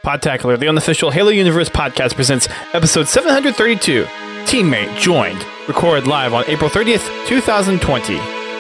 Podtacular, the unofficial Halo Universe podcast, presents episode 732, Teammate Joined, recorded live on April 30th, 2020.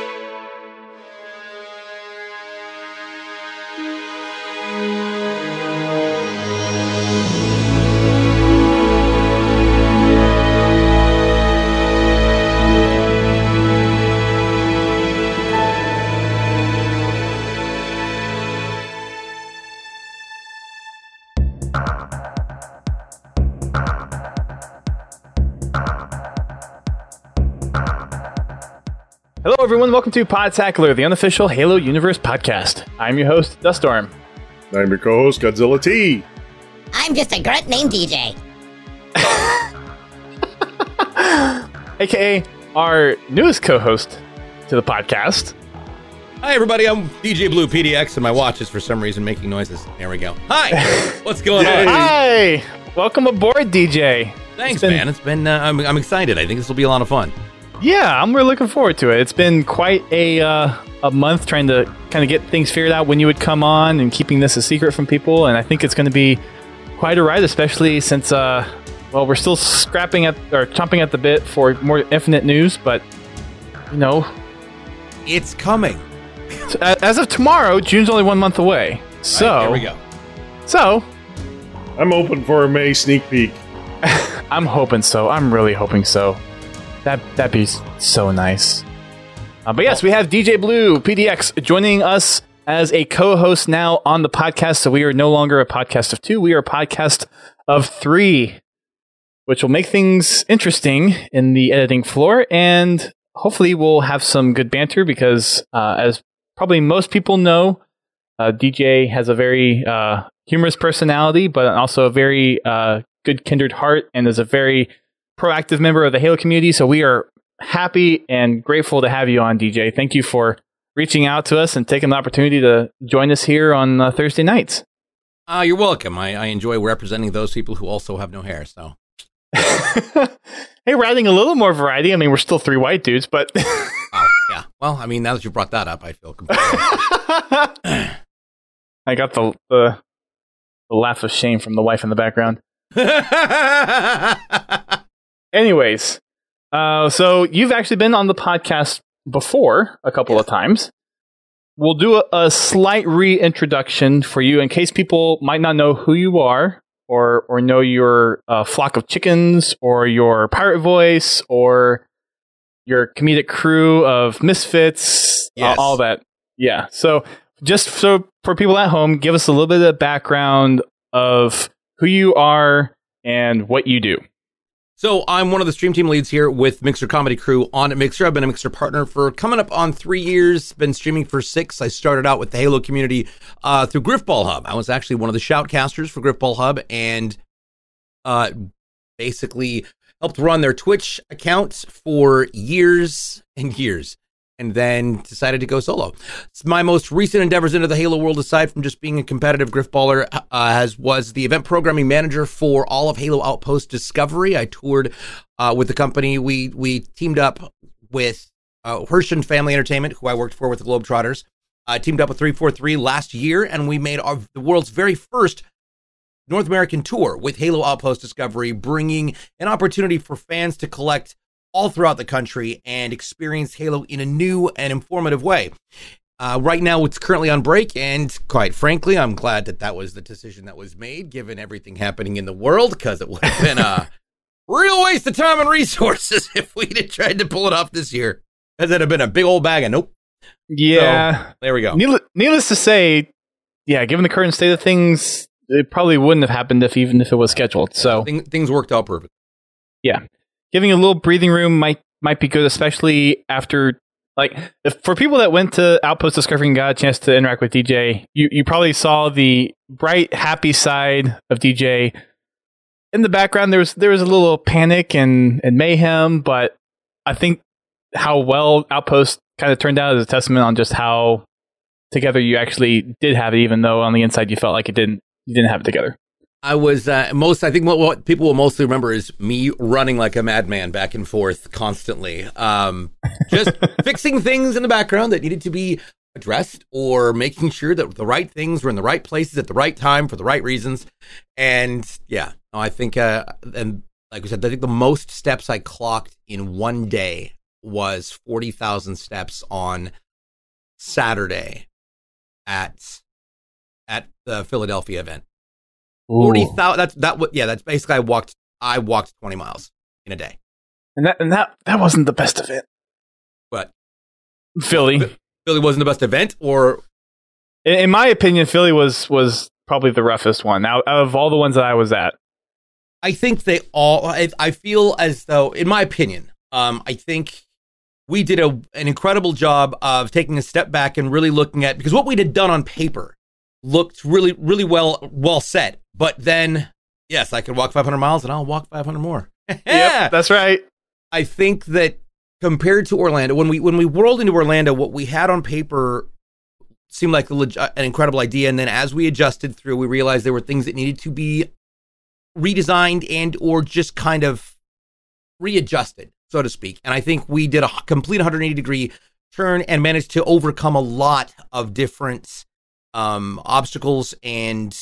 Hello, everyone. Welcome to Podtacular, the unofficial Halo Universe podcast. I'm your host, Duststorm. I'm your co-host, Godzilla T. I'm just a grunt named DJ. AKA our newest co-host to the podcast. Hi, everybody. I'm DJ Blue PDX, and my watch is for some reason making noises. There we go. Hi. What's going on? Hi. Welcome aboard, DJ. Thanks, man. It's been. I'm excited. I think this will be a lot of fun. Yeah, I'm really looking forward to it. It's been quite a month trying to kind of get things figured out when you would come on and keeping this a secret from people, and I think it's going to be quite a ride, especially since, we're still chomping at the bit for more Infinite news, but, you know. It's coming. As of tomorrow, June's only 1 month away. So, right, here we go. So, I'm open for a May sneak peek. I'm hoping so. I'm really hoping so. That'd be so nice. But yes, we have DJ Blue PDX joining us as a co-host now on the podcast. So we are no longer a podcast of two. We are a podcast of three, which will make things interesting in the editing floor. And hopefully we'll have some good banter because as probably most people know, DJ has a very humorous personality, but also a very good kindred heart and is a very proactive member of the Halo community, so we are happy and grateful to have you on, DJ. Thank you for reaching out to us and taking the opportunity to join us here on Thursday nights. You're welcome. I enjoy representing those people who also have no hair, so. Hey, we're adding a little more variety. I mean, we're still three white dudes, but... Oh, yeah. Well, I mean, now that you brought that up, I feel completely... I got the laugh of shame from the wife in the background. Anyways, so you've actually been on the podcast before a couple of times. We'll do a slight reintroduction for you in case people might not know who you are or know your flock of chickens or your pirate voice or your comedic crew of misfits, yes. All that. Yeah. So just so for people at home, give us a little bit of background of who you are and what you do. So I'm one of the stream team leads here with Mixer Comedy Crew on Mixer. I've been a Mixer partner for coming up on 3 years, been streaming for 6. I started out with the Halo community through Griffball Hub. I was actually one of the shoutcasters for Griffball Hub and basically helped run their Twitch accounts for years and years, and then decided to go solo. My most recent endeavors into the Halo world, aside from just being a competitive Griffballer, was the event programming manager for all of Halo Outpost Discovery. I toured with the company. We teamed up with Hershon Family Entertainment, who I worked for with the Globetrotters. I teamed up with 343 last year, and we made the world's very first North American tour with Halo Outpost Discovery, bringing an opportunity for fans to collect all throughout the country and experience Halo in a new and informative way. Right now, it's currently on break, and quite frankly, I'm glad that was the decision that was made, given everything happening in the world, because it would have been a real waste of time and resources if we'd have tried to pull it off this year. Because it'd have been a big old bag of nope. Yeah. So, there we go. Needless to say, yeah, given the current state of things, it probably wouldn't have happened even if it was scheduled. So things worked out perfect. Yeah. Giving a little breathing room might be good, especially after, for people that went to Outpost Discovery and got a chance to interact with DJ, you probably saw the bright, happy side of DJ. In the background, there was a little panic and mayhem, but I think how well Outpost kind of turned out is a testament on just how together you actually did have it, even though on the inside you felt like you didn't have it together. I was I think what people will mostly remember is me running like a madman back and forth constantly, just fixing things in the background that needed to be addressed, or making sure that the right things were in the right places at the right time for the right reasons. And yeah, I think, and like we said, I think the most steps I clocked in one day was 40,000 steps on Saturday at the Philadelphia event. 40,000. That's basically I walked 20 miles in a day. And that wasn't the best event. But Philly wasn't the best event, or in my opinion, Philly was probably the roughest one out of all the ones that I was at. I think they all. I feel as though, in my opinion, I think we did an incredible job of taking a step back and really looking at, because what we had done on paper looked really, really well set. But then, yes, I could walk 500 miles, and I'll walk 500 more. Yep, that's right. I think that compared to Orlando, when we rolled into Orlando, what we had on paper seemed like an incredible idea, and then as we adjusted through, we realized there were things that needed to be redesigned and or just kind of readjusted, so to speak. And I think we did a complete 180-degree turn and managed to overcome a lot of different obstacles and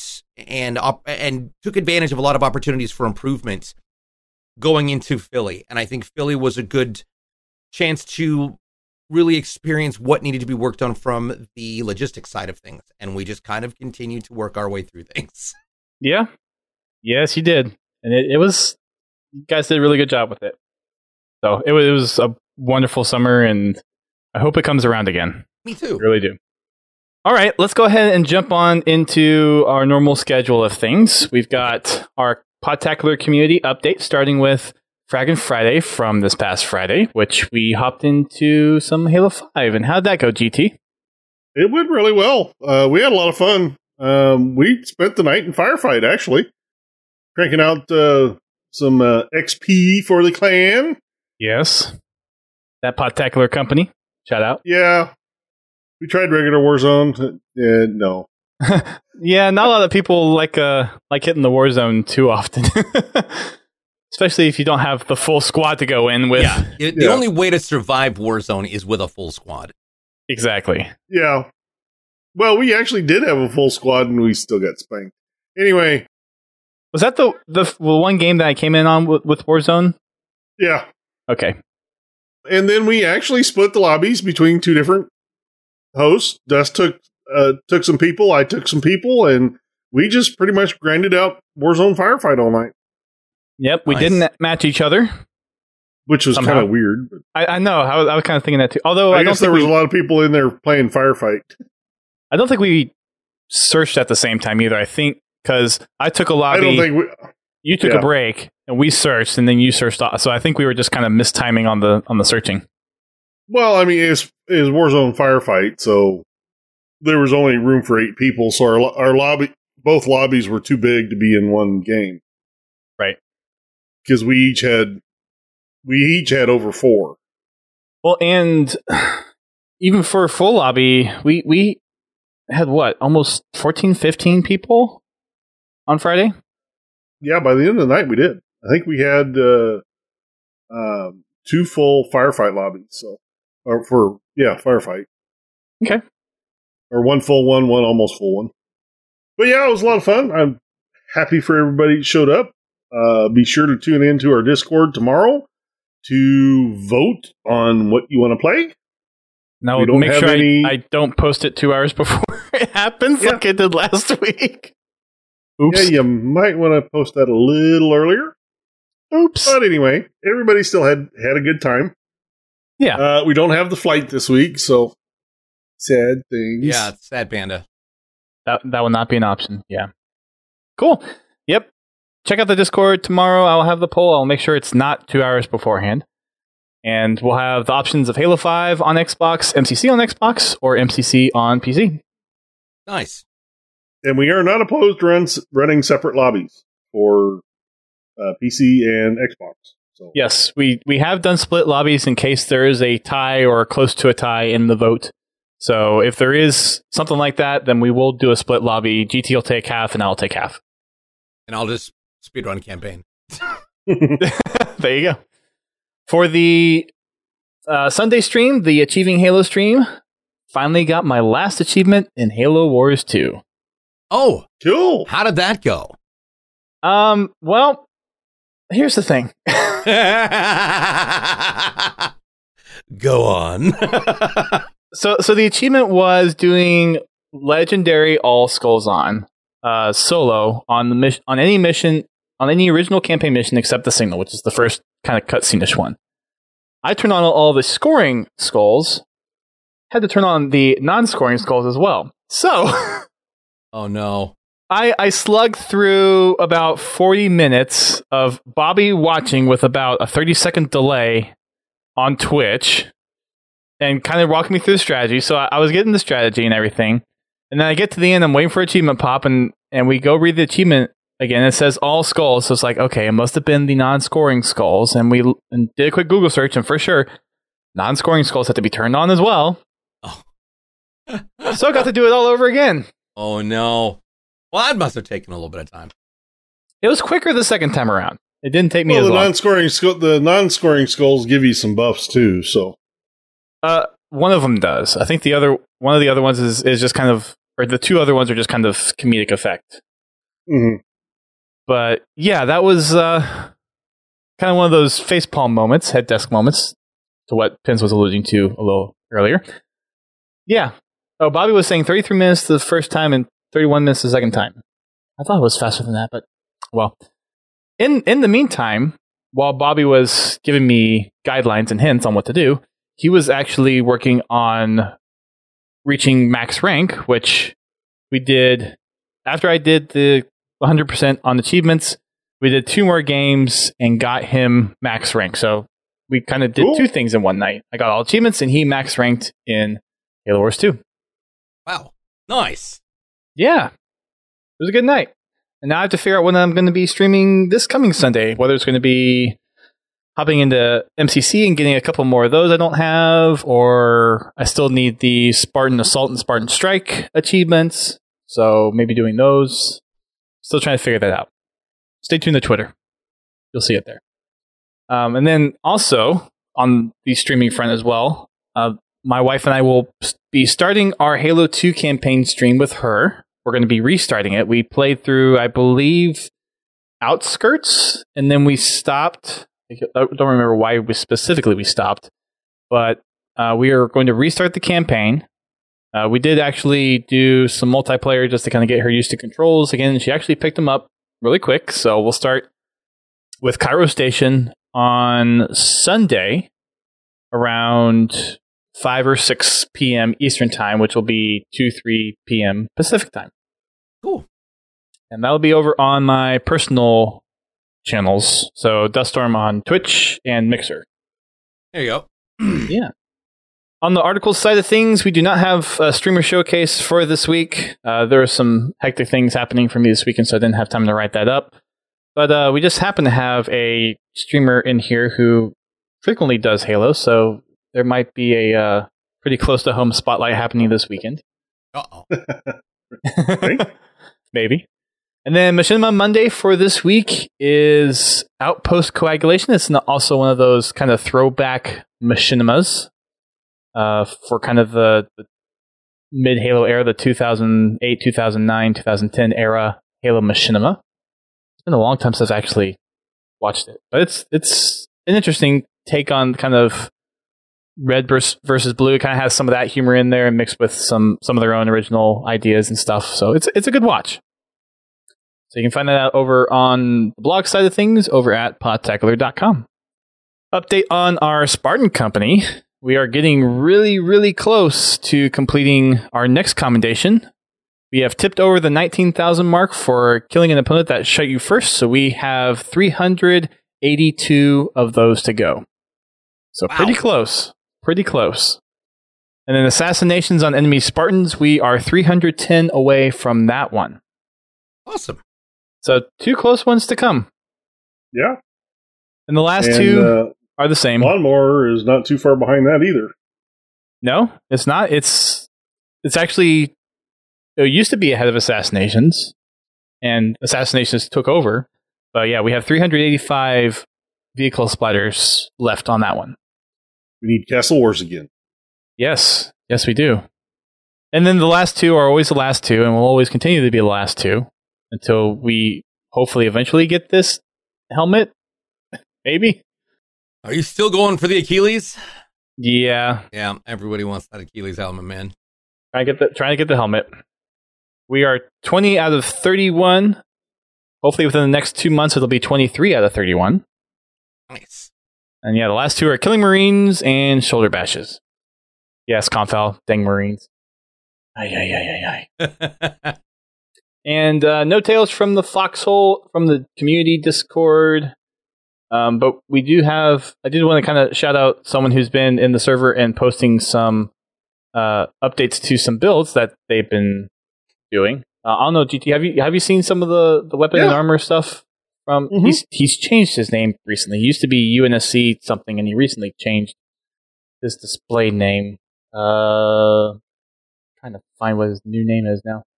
took advantage of a lot of opportunities for improvement going into Philly. And I think Philly was a good chance to really experience what needed to be worked on from the logistics side of things. And we just kind of continued to work our way through things. Yeah. Yes, you did. And it was, you guys did a really good job with it. So it was a wonderful summer, and I hope it comes around again. Me too. I really do. All right, let's go ahead and jump on into our normal schedule of things. We've got our Podtacular community update, starting with Fraggin' Friday from this past Friday, which we hopped into some Halo 5. And how'd that go, GT? It went really well. We had a lot of fun. We spent the night in Firefight, actually. Cranking out some XP for the clan. Yes. That Podtacular company. Shout out. Yeah. We tried regular Warzone. No. Yeah, not a lot of people like hitting the Warzone too often. Especially if you don't have the full squad to go in with. Yeah. The only way to survive Warzone is with a full squad. Exactly. Yeah. Well, we actually did have a full squad, and we still got spanked. Anyway. Was that the one game that I came in on with Warzone? Yeah. Okay. And then we actually split the lobbies between two different hosts. Dust took some people, I took some people, and we just pretty much grinded out Warzone Firefight all night. Yep, we didn't match each other. Which was kind of weird. I know, I was kind of thinking that too. Although I guess there was a lot of people in there playing Firefight. I don't think we searched at the same time either. I think because I took a lobby, I don't think you took a break, and we searched, and then you searched. So I think we were just kind of mistiming on the searching. Well, I mean, it's Warzone Firefight, so there was only room for 8 people, so our lobby, both lobbies were too big to be in one game. Right. Because we each had over 4. Well, and even for a full lobby, we had almost 14, 15 people on Friday? Yeah, by the end of the night we did. I think we had 2 full Firefight lobbies, Firefight. Okay. Or 1 full one almost full one. But yeah, it was a lot of fun. I'm happy for everybody that showed up. Be sure to tune into our Discord tomorrow to vote on what you want to play. Now, make sure I don't post it 2 hours before it happens like I did last week. Oops. Yeah, you might want to post that a little earlier. Oops. But anyway, everybody still had a good time. Yeah. We don't have the flight this week, so sad things. Yeah, sad panda. That will not be an option. Yeah. Cool. Yep. Check out the Discord tomorrow. I'll have the poll. I'll make sure it's not 2 hours beforehand. And we'll have the options of Halo 5 on Xbox, MCC on Xbox, or MCC on PC. Nice. And we are not opposed to running separate lobbies for PC and Xbox. So. Yes, we have done split lobbies in case there is a tie or close to a tie in the vote. So if there is something like that, then we will do a split lobby. GT will take half, and I'll take half. And I'll just speedrun campaign. There you go. For the Sunday stream, the Achieving Halo stream, finally got my last achievement in Halo Wars 2. Oh, Cool. how did that go? Well, here's the thing. Go on. So the achievement was doing Legendary All Skulls on solo on the mission, on any mission, on any original campaign mission except the Signal, which is the first kind of cutscene-ish one. I turned on all the scoring skulls, had to turn on the non-scoring skulls as well. So, Oh no. I slugged through about 40 minutes of Bobby watching with about a 30-second delay on Twitch and kind of walking me through the strategy. So I was getting the strategy and everything. And then I get to the end, I'm waiting for achievement pop, and we go read the achievement again. It says all skulls. So it's like, okay, it must have been the non-scoring skulls. And we did a quick Google search, and for sure, non-scoring skulls had to be turned on as well. Oh. So I got to do it all over again. Oh no. Well, that must have taken a little bit of time. It was quicker the second time around. It didn't take me Well, as the long. non-scoring skulls give you some buffs too. So One of them does. I think one of the other ones is just kind of, or the two other ones are just kind of comedic effect. mhm. But yeah, that was kind of one of those facepalm moments, head desk moments, to what Pins was alluding to a little earlier. Yeah. Oh, Bobby was saying 33 minutes the first time and 31 minutes the second time. I thought it was faster than that, but well. In the meantime, while Bobby was giving me guidelines and hints on what to do, he was actually working on reaching max rank, which we did after I did the 100% on achievements. We did 2 more games and got him max rank. So we kind of did Cool. 2 things in one night. I got all achievements and he max ranked in Halo Wars 2. Wow. Nice. Yeah. It was a good night. And now I have to figure out when I'm going to be streaming this coming Sunday, whether it's going to be hopping into MCC and getting a couple more of those I don't have, or I still need the Spartan Assault and Spartan Strike achievements, so maybe doing those. Still trying to figure that out. Stay tuned to Twitter. You'll see it there. And then also, on the streaming front as well, my wife and I will be starting our Halo 2 campaign stream with her. We're going to be restarting it. We played through, I believe, Outskirts, and then we stopped. I don't remember why we stopped, but we are going to restart the campaign. We did actually do some multiplayer just to kind of get her used to controls again. She actually picked them up really quick, so we'll start with Cairo Station on Sunday around 5 or 6 p.m. Eastern Time, which will be 2-3 p.m. Pacific Time. Cool. And that'll be over on my personal channels. So Duststorm on Twitch and Mixer. There you go. Yeah. On the articles side of things, we do not have a streamer showcase for this week. There are some hectic things happening for me this weekend, so I didn't have time to write that up. But we just happen to have a streamer in here who frequently does Halo, so there might be a pretty close to home spotlight happening this weekend. Uh-oh. Maybe. And then Machinima Monday for this week is Outpost Coagulation. It's also one of those kind of throwback Machinimas for kind of the mid-Halo era, the 2008, 2009, 2010 era Halo Machinima. It's been a long time since I've actually watched it. But it's an interesting take on kind of red versus blue. It kind of has some of that humor in there mixed with some of their own original ideas and stuff. So it's a good watch. So you can find that out over on the blog side of things over at podtacular.com. Update on our Spartan company. We are getting really, really close to completing our next commendation. We have tipped over the 19,000 mark for killing an opponent that shot you first. So we have 382 of those to go. So Wow. Pretty close. Pretty close. And then assassinations on enemy Spartans, we are 310 away from that one. Awesome. So 2 close ones to come. Yeah. And the last And, 2 are the same. Lawnmower is not too far behind that either. No, it's not. It's actually, it used to be ahead of Assassinations, and Assassinations took over. But yeah, we have 385 vehicle splatters left on that one. We need Castle Wars again. Yes, we do. And then the last two are always the last two, and will always continue to be the last two until we hopefully eventually get this helmet. Maybe. Are you still going for the Achilles? Yeah. Yeah, everybody wants that Achilles helmet, man. Trying to get the helmet. We are 20 out of 31. Hopefully within the next 2 months, it'll be 23 out of 31. Nice. And yeah, the last two are Killing Marines and Shoulder Bashes. Yes, Confal, dang Marines. Ay. And no tales from the Foxhole, from the community Discord. But we do have, I did want to kind of shout out someone who's been in the server and posting some updates to some builds that they've been doing. I don't know, GT, have you seen some of the weapon and armor stuff? He's changed his name recently. He used to be UNSC something, and he recently changed his display name. Trying to find what his new name is now.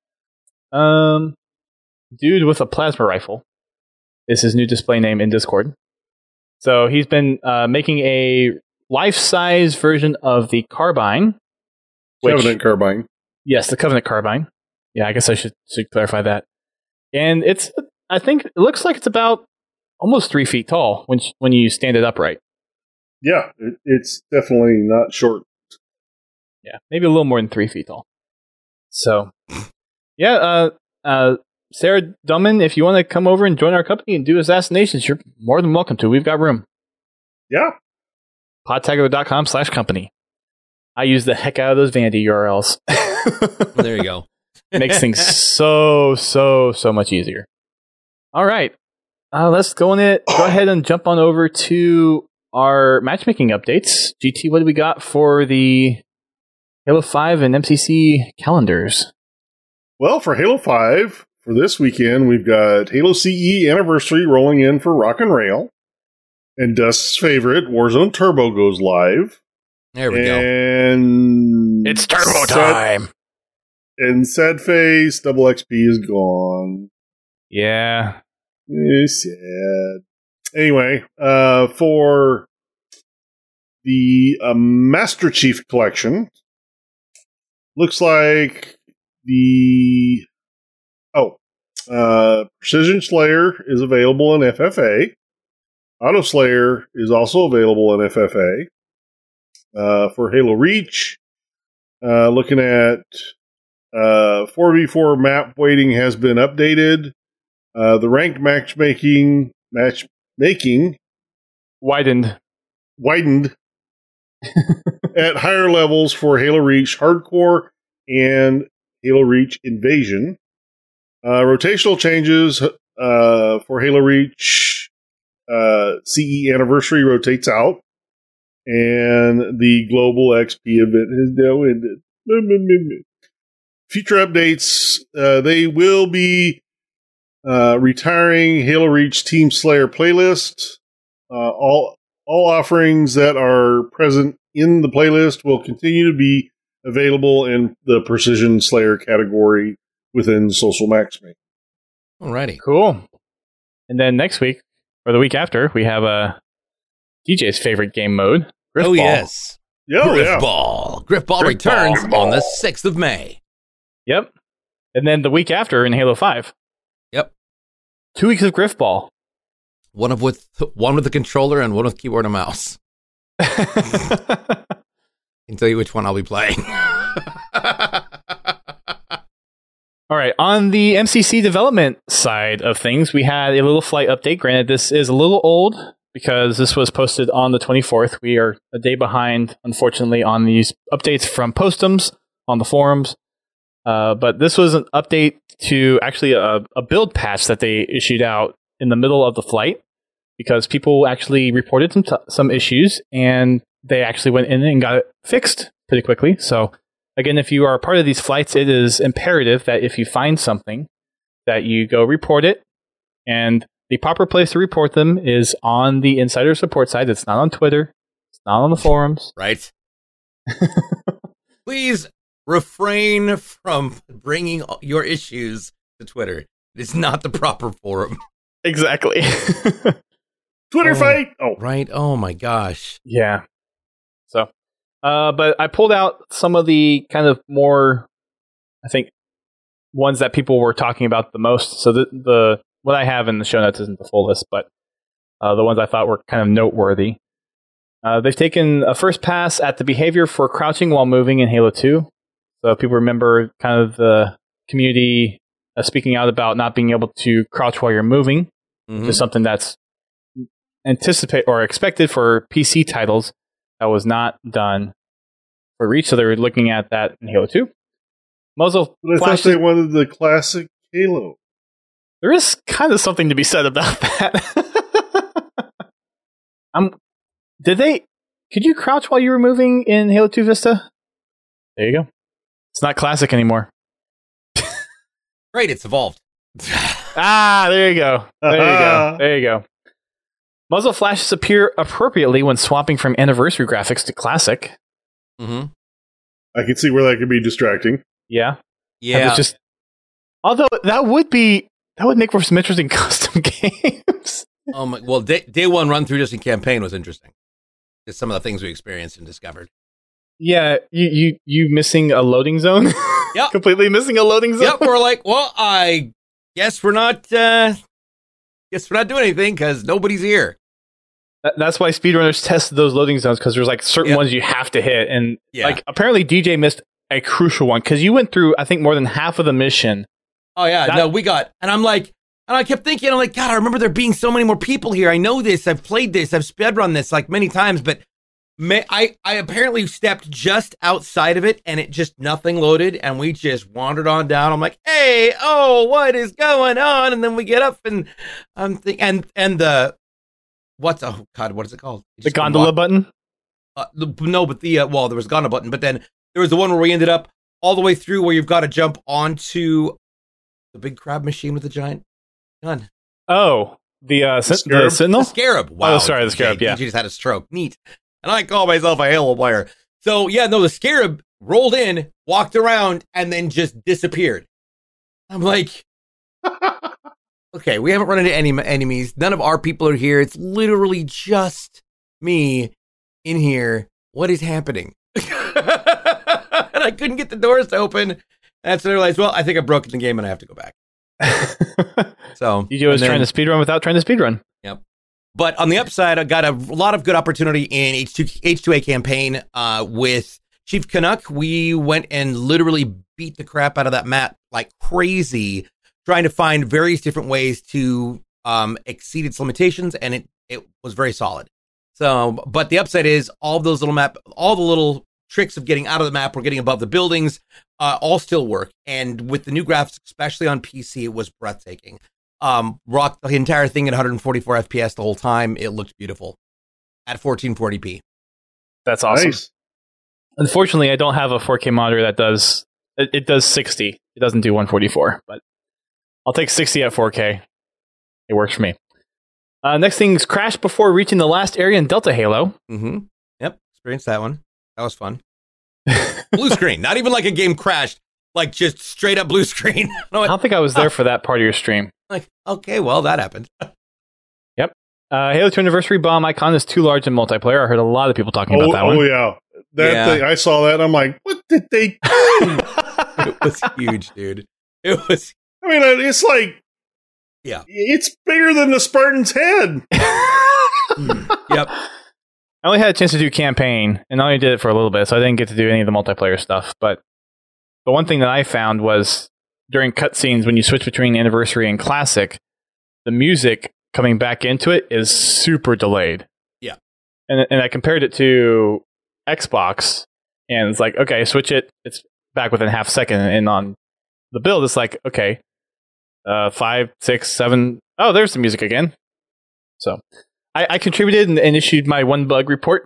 Dude with a plasma rifle is his new display name in Discord. So he's been making a life-size version of the carbine. Covenant carbine. Yes, the Covenant carbine. Yeah, I guess I should clarify that. And I think it looks like it's about almost 3 feet tall when you stand it upright. Yeah, it's definitely not short. Yeah, maybe a little more than 3 feet tall. So, yeah, Sarah Dumman, if you want to come over and join our company and do assassinations, you're more than welcome to. We've got room. Yeah. podtago.com/company. I use the heck out of those vanity URLs. There you go. It makes things so much easier. All right. Let's go ahead and jump on over to our matchmaking updates. GT, what do we got for the Halo 5 and MCC calendars? Well, for Halo 5, for this weekend, we've got Halo CE Anniversary rolling in for Rock and Rail. And Dust's favorite, Warzone Turbo, goes live. There we go. And it's Turbo time! And Sad Face, Double XP is gone. Yeah. It's sad. Anyway, for the Master Chief Collection, looks like Precision Slayer is available in FFA. Auto Slayer is also available in FFA. For Halo Reach, looking at 4v4 map weighting has been updated. The ranked matchmaking widened at higher levels for Halo Reach Hardcore and Halo Reach Invasion. Rotational changes for Halo Reach CE Anniversary rotates out, and the Global XP event has now ended. Future updates, they will be retiring Halo Reach Team Slayer playlist. All offerings that are present in the playlist will continue to be available in the Precision Slayer category within Social Matchmaking. Alrighty. Cool. And then next week, or the week after, we have DJ's favorite game mode, Griffball. Yes. Griffball. Griffball returns on the 6th of May. Yep. And then the week after in Halo 5. Yep. 2 weeks of Griffball. One with the controller and one with keyboard and mouse. I can tell you which one I'll be playing. All right, on the MCC development side of things, we had a little flight update. Granted, this is a little old because this was posted on the 24th. We are a day behind, unfortunately, on these updates from Postums on the forums. But this was an update to actually a build patch that they issued out in the middle of the flight because people actually reported some issues, and they actually went in and got it fixed pretty quickly. So again, if you are a part of these flights, it is imperative that if you find something, that you go report it. And the proper place to report them is on the insider support side. It's not on Twitter. It's not on the forums. Right. Please refrain from bringing your issues to Twitter. It is not the proper forum. Exactly. Twitter fight! Oh. Right. Oh, my gosh. Yeah. So, but I pulled out some of the kind of more I think ones that people were talking about the most. So the what I have in the show notes isn't the full list, but the ones I thought were kind of noteworthy. They've taken a first pass at the behavior for crouching while moving in Halo 2. So if people remember kind of the community speaking out about not being able to crouch while you're moving, which is something that's anticipated or expected for PC titles that was not done for Reach. So they were looking at that in Halo 2. Muzzle But I thought flashes. they wanted the classic Halo. There is kind of something to be said about that. Could you crouch while you were moving in Halo 2 Vista? There you go. It's not classic anymore. Great, it's evolved. There you go. There you go. Muzzle flashes appear appropriately when swapping from anniversary graphics to classic. Mm-hmm. I can see where that could be distracting. Yeah. Yeah. Although that would make for some interesting custom games. Well, day one run through just in campaign was interesting. Just some of the things we experienced and discovered. Yeah, you missing a loading zone? Yep. Completely missing a loading zone? Yep, we're like, well, I guess we're not doing anything because nobody's here. That's why speedrunners tested those loading zones, because there's like certain ones you have to hit. And like apparently DJ missed a crucial one because you went through, I think, more than half of the mission. Oh, yeah. And I'm like, and I kept thinking, I'm like, God, I remember there being so many more people here. I know this. I've played this. I've speedrun this like many times, but I apparently stepped just outside of it and it just nothing loaded and we just wandered on down. I'm like, hey, what is going on? And then we get up and I'm thinking, and the, what is it called? The gondola button? There was a gondola button, but then there was the one where we ended up all the way through where you've got to jump onto the big crab machine with the giant gun. Oh, the Sentinel? The Scarab. Wow. Oh, sorry, the Scarab, yeah. He just had a stroke. Neat. And I call myself a Halo player. So, yeah, no, the Scarab rolled in, walked around, and then just disappeared. I'm like, okay, we haven't run into any enemies. None of our people are here. It's literally just me in here. What is happening? And I couldn't get the doors to open. And so I realized, well, I think I've broken the game and I have to go back. So DJ was trying to speedrun without trying to speedrun. Yep. But on the upside, I got a lot of good opportunity in H2A campaign with Chief Canuck. We went and literally beat the crap out of that map like crazy, trying to find various different ways to exceed its limitations, and it was very solid. So, but the upside is all the little tricks of getting out of the map or getting above the buildings all still work. And with the new graphics, especially on PC, it was breathtaking. Rocked the entire thing at 144 FPS the whole time. It looked beautiful at 1440p. That's awesome. Nice. Unfortunately, I don't have a 4K monitor that does 60. It doesn't do 144, but I'll take 60 at 4K. It works for me. Next thing is crash before reaching the last area in Delta Halo. Mm-hmm. Yep, experienced that one. That was fun. Blue screen. Not even like a game crashed. Like just straight up blue screen. I don't think I was there for that part of your stream. Like, okay, well, that happened. Yep. Halo 2 Anniversary bomb icon is too large in multiplayer. I heard a lot of people talking about that one. Oh, yeah. That thing, I saw that and I'm like, what did they do? It was huge, dude. It was. I mean, it's like, yeah, it's bigger than the Spartan's head. Yep. I only had a chance to do campaign, and I only did it for a little bit, so I didn't get to do any of the multiplayer stuff. But the one thing that I found was during cutscenes, when you switch between Anniversary and Classic, the music coming back into it is super delayed. Yeah. And I compared it to Xbox, and it's like, okay, switch it, it's back within half a second. And on the build, it's like, okay, 5, 6, 7. Oh, there's the music again. So I contributed and issued my one bug report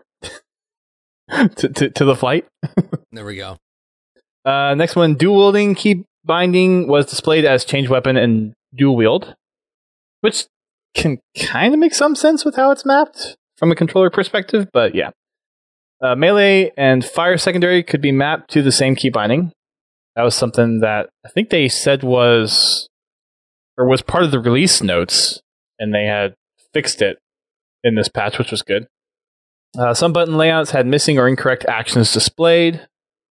to the flight. There we go. Next one, dual wielding key binding was displayed as change weapon and dual wield, which can kind of make some sense with how it's mapped from a controller perspective, but yeah. Melee and fire secondary could be mapped to the same key binding. That was something that I think they said was part of the release notes, and they had fixed it in this patch, which was good. Some button layouts had missing or incorrect actions displayed.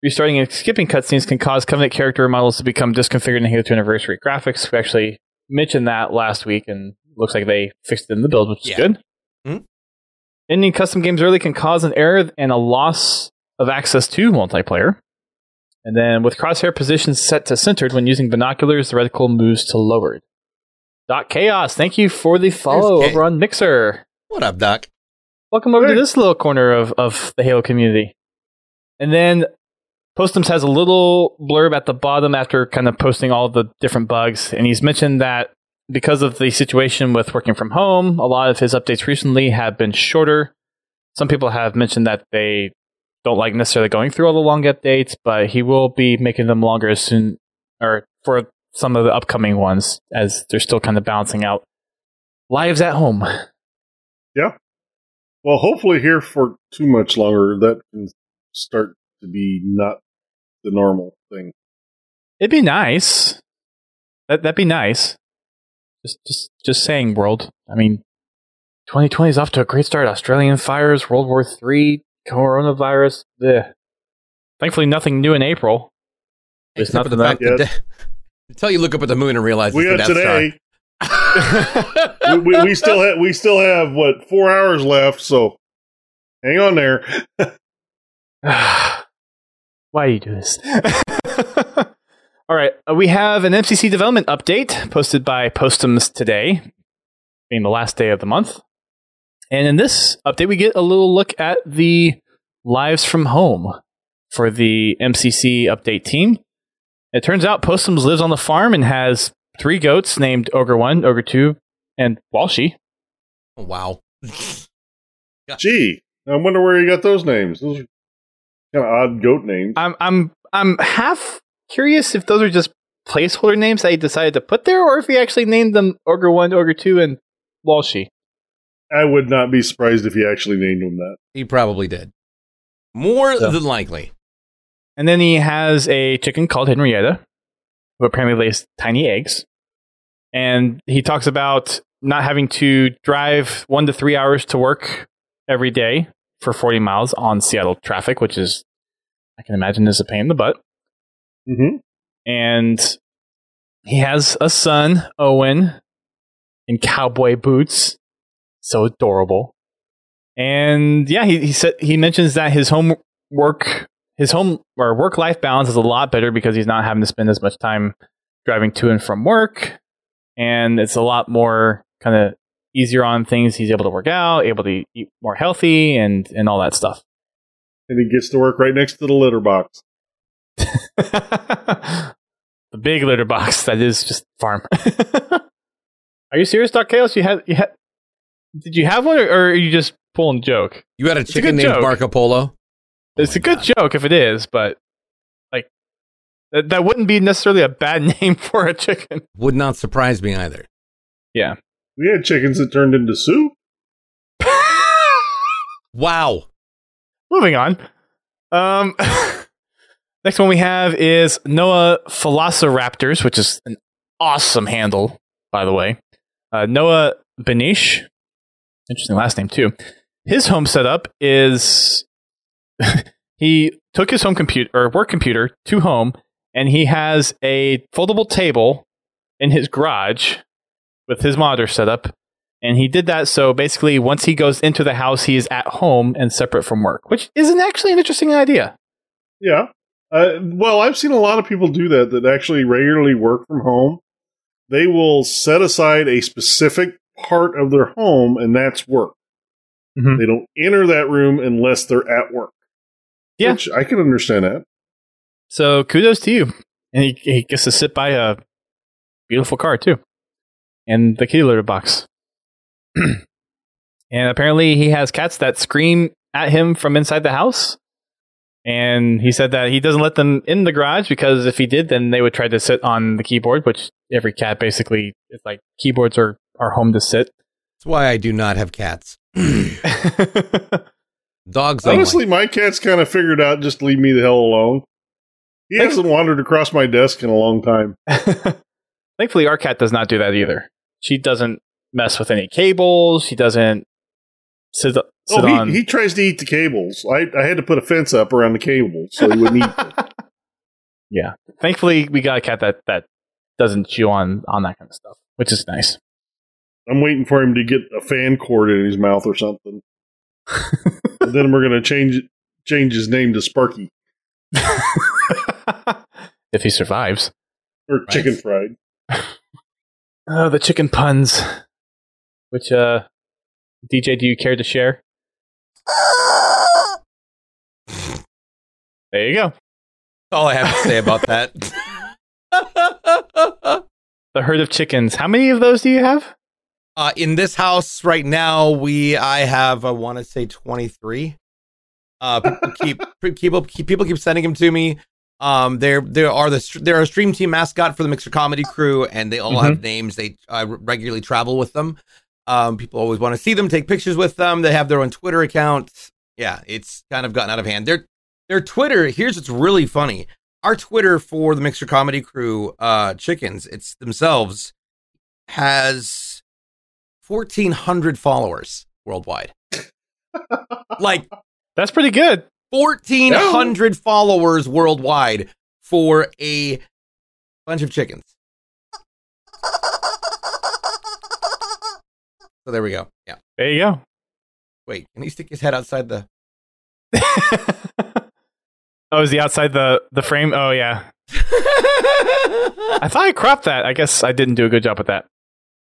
restarting and skipping cutscenes can cause Covenant character models to become disconfigured in Halo 2 Anniversary graphics. We actually mentioned that last week, and looks like they fixed it in the build, which is good. Mm-hmm. Ending custom games early can cause an error and a loss of access to multiplayer. And then with crosshair positions set to centered when using binoculars, the reticle moves to lowered. Doc Chaos, thank you for the follow over on Mixer. What up, Doc? Welcome over to this little corner of the Halo community. And then Postums has a little blurb at the bottom after kind of posting all the different bugs. And he's mentioned that because of the situation with working from home, a lot of his updates recently have been shorter. Some people have mentioned that they don't like necessarily going through all the long updates, but he will be making them longer as soon, or for some of the upcoming ones, as they're still kind of balancing out lives at home. Yeah. Well, hopefully here for too much longer, that can start to be not the normal thing. It'd be nice. That'd be nice. Just saying, world. I mean, 2020 is off to a great start. Australian fires, World War III, coronavirus. Bleh. Thankfully, nothing new in April. There's Except for nothing the fact that until you look up at the moon and realize We it's got the Death today. we still have what, 4 hours left, so hang on there. Why do you do this? All right, we have an MCC development update posted by Postums today, being the last day of the month. And in this update, we get a little look at the lives from home for the MCC update team. It turns out Postums lives on the farm and has 3 goats named Ogre 1, Ogre 2, and Walshy. Oh, wow. Gee, I wonder where you got those names. Those are kind of odd goat names. I'm half curious if those are just placeholder names that he decided to put there, or if he actually named them Ogre 1, Ogre 2, and Walshy. I would not be surprised if he actually named them that. He probably did. More than likely. And then he has a chicken called Henrietta, who apparently lays tiny eggs. And he talks about not having to drive 1 to 3 hours to work every day for 40 miles on Seattle traffic, which is, I can imagine, is a pain in the butt. Mm-hmm. And he has a son, Owen, in cowboy boots. So adorable. And yeah, he mentions that his work-life balance is a lot better because he's not having to spend as much time driving to and from work. And it's a lot more kind of easier on things. He's able to work out, able to eat more healthy, and all that stuff. And he gets to work right next to the litter box. The big litter box that is just farm. Are you serious, Doc Chaos? Did you have one, or are you just pulling a joke? You had a chicken named joke. Marco Polo? It's a good joke if it is, but like that wouldn't be necessarily a bad name for a chicken. Would not surprise me either. Yeah. We had chickens that turned into soup. Wow. Moving on. Next one we have is Noah Velociraptors, which is an awesome handle, by the way. Noah Benish. Interesting last name, too. His home setup is he took his home computer or work computer to home, and he has a foldable table in his garage with his monitor setup. And he did that so basically once he goes into the house, he is at home and separate from work, which isn't actually an interesting idea. Yeah. Well, I've seen a lot of people do that actually regularly work from home. They will set aside a specific part of their home, and that's work. Mm-hmm. They don't enter that room unless they're at work. Yeah. Which I can understand that. So kudos to you. And he gets to sit by a beautiful car, too. And the kitty litter box. And apparently he has cats that scream at him from inside the house. And he said that he doesn't let them in the garage because if he did, then they would try to sit on the keyboard, which every cat basically is like keyboards are home to sit. That's why I do not have cats. Dogs. Honestly, my cat's kind of figured out just leave me the hell alone. He hasn't wandered across my desk in a long time. Thankfully, our cat does not do that either. She doesn't mess with any cables. She doesn't sit sit on. He tries to eat the cables. I had to put a fence up around the cables so he wouldn't eat them. Yeah. Thankfully, we got a cat that doesn't chew on that kind of stuff, which is nice. I'm waiting for him to get a fan cord in his mouth or something. And then we're going to change his name to Sparky. If he survives. Or Chicken Fried. Oh, the chicken puns. Which, DJ, do you care to share? There you go. All I have to say about that. The herd of chickens. How many of those do you have? In this house right now, I have, I want to say 23. People keep sending them to me. They're a Stream Team mascot for the Mixer Comedy Crew, and they all have names. They regularly travel with them. People always want to see them, take pictures with them. They have their own Twitter accounts. Yeah, it's kind of gotten out of hand. Their Twitter, here's what's really funny. Our Twitter for the Mixer Comedy Crew chickens, it's themselves, has 1,400 followers worldwide. Like, that's pretty good. 1,400 followers worldwide for a bunch of chickens. So there we go. Yeah. There you go. Wait, can he stick his head outside the... Oh, is he outside the frame? Oh, yeah. I thought I cropped that. I guess I didn't do a good job with that.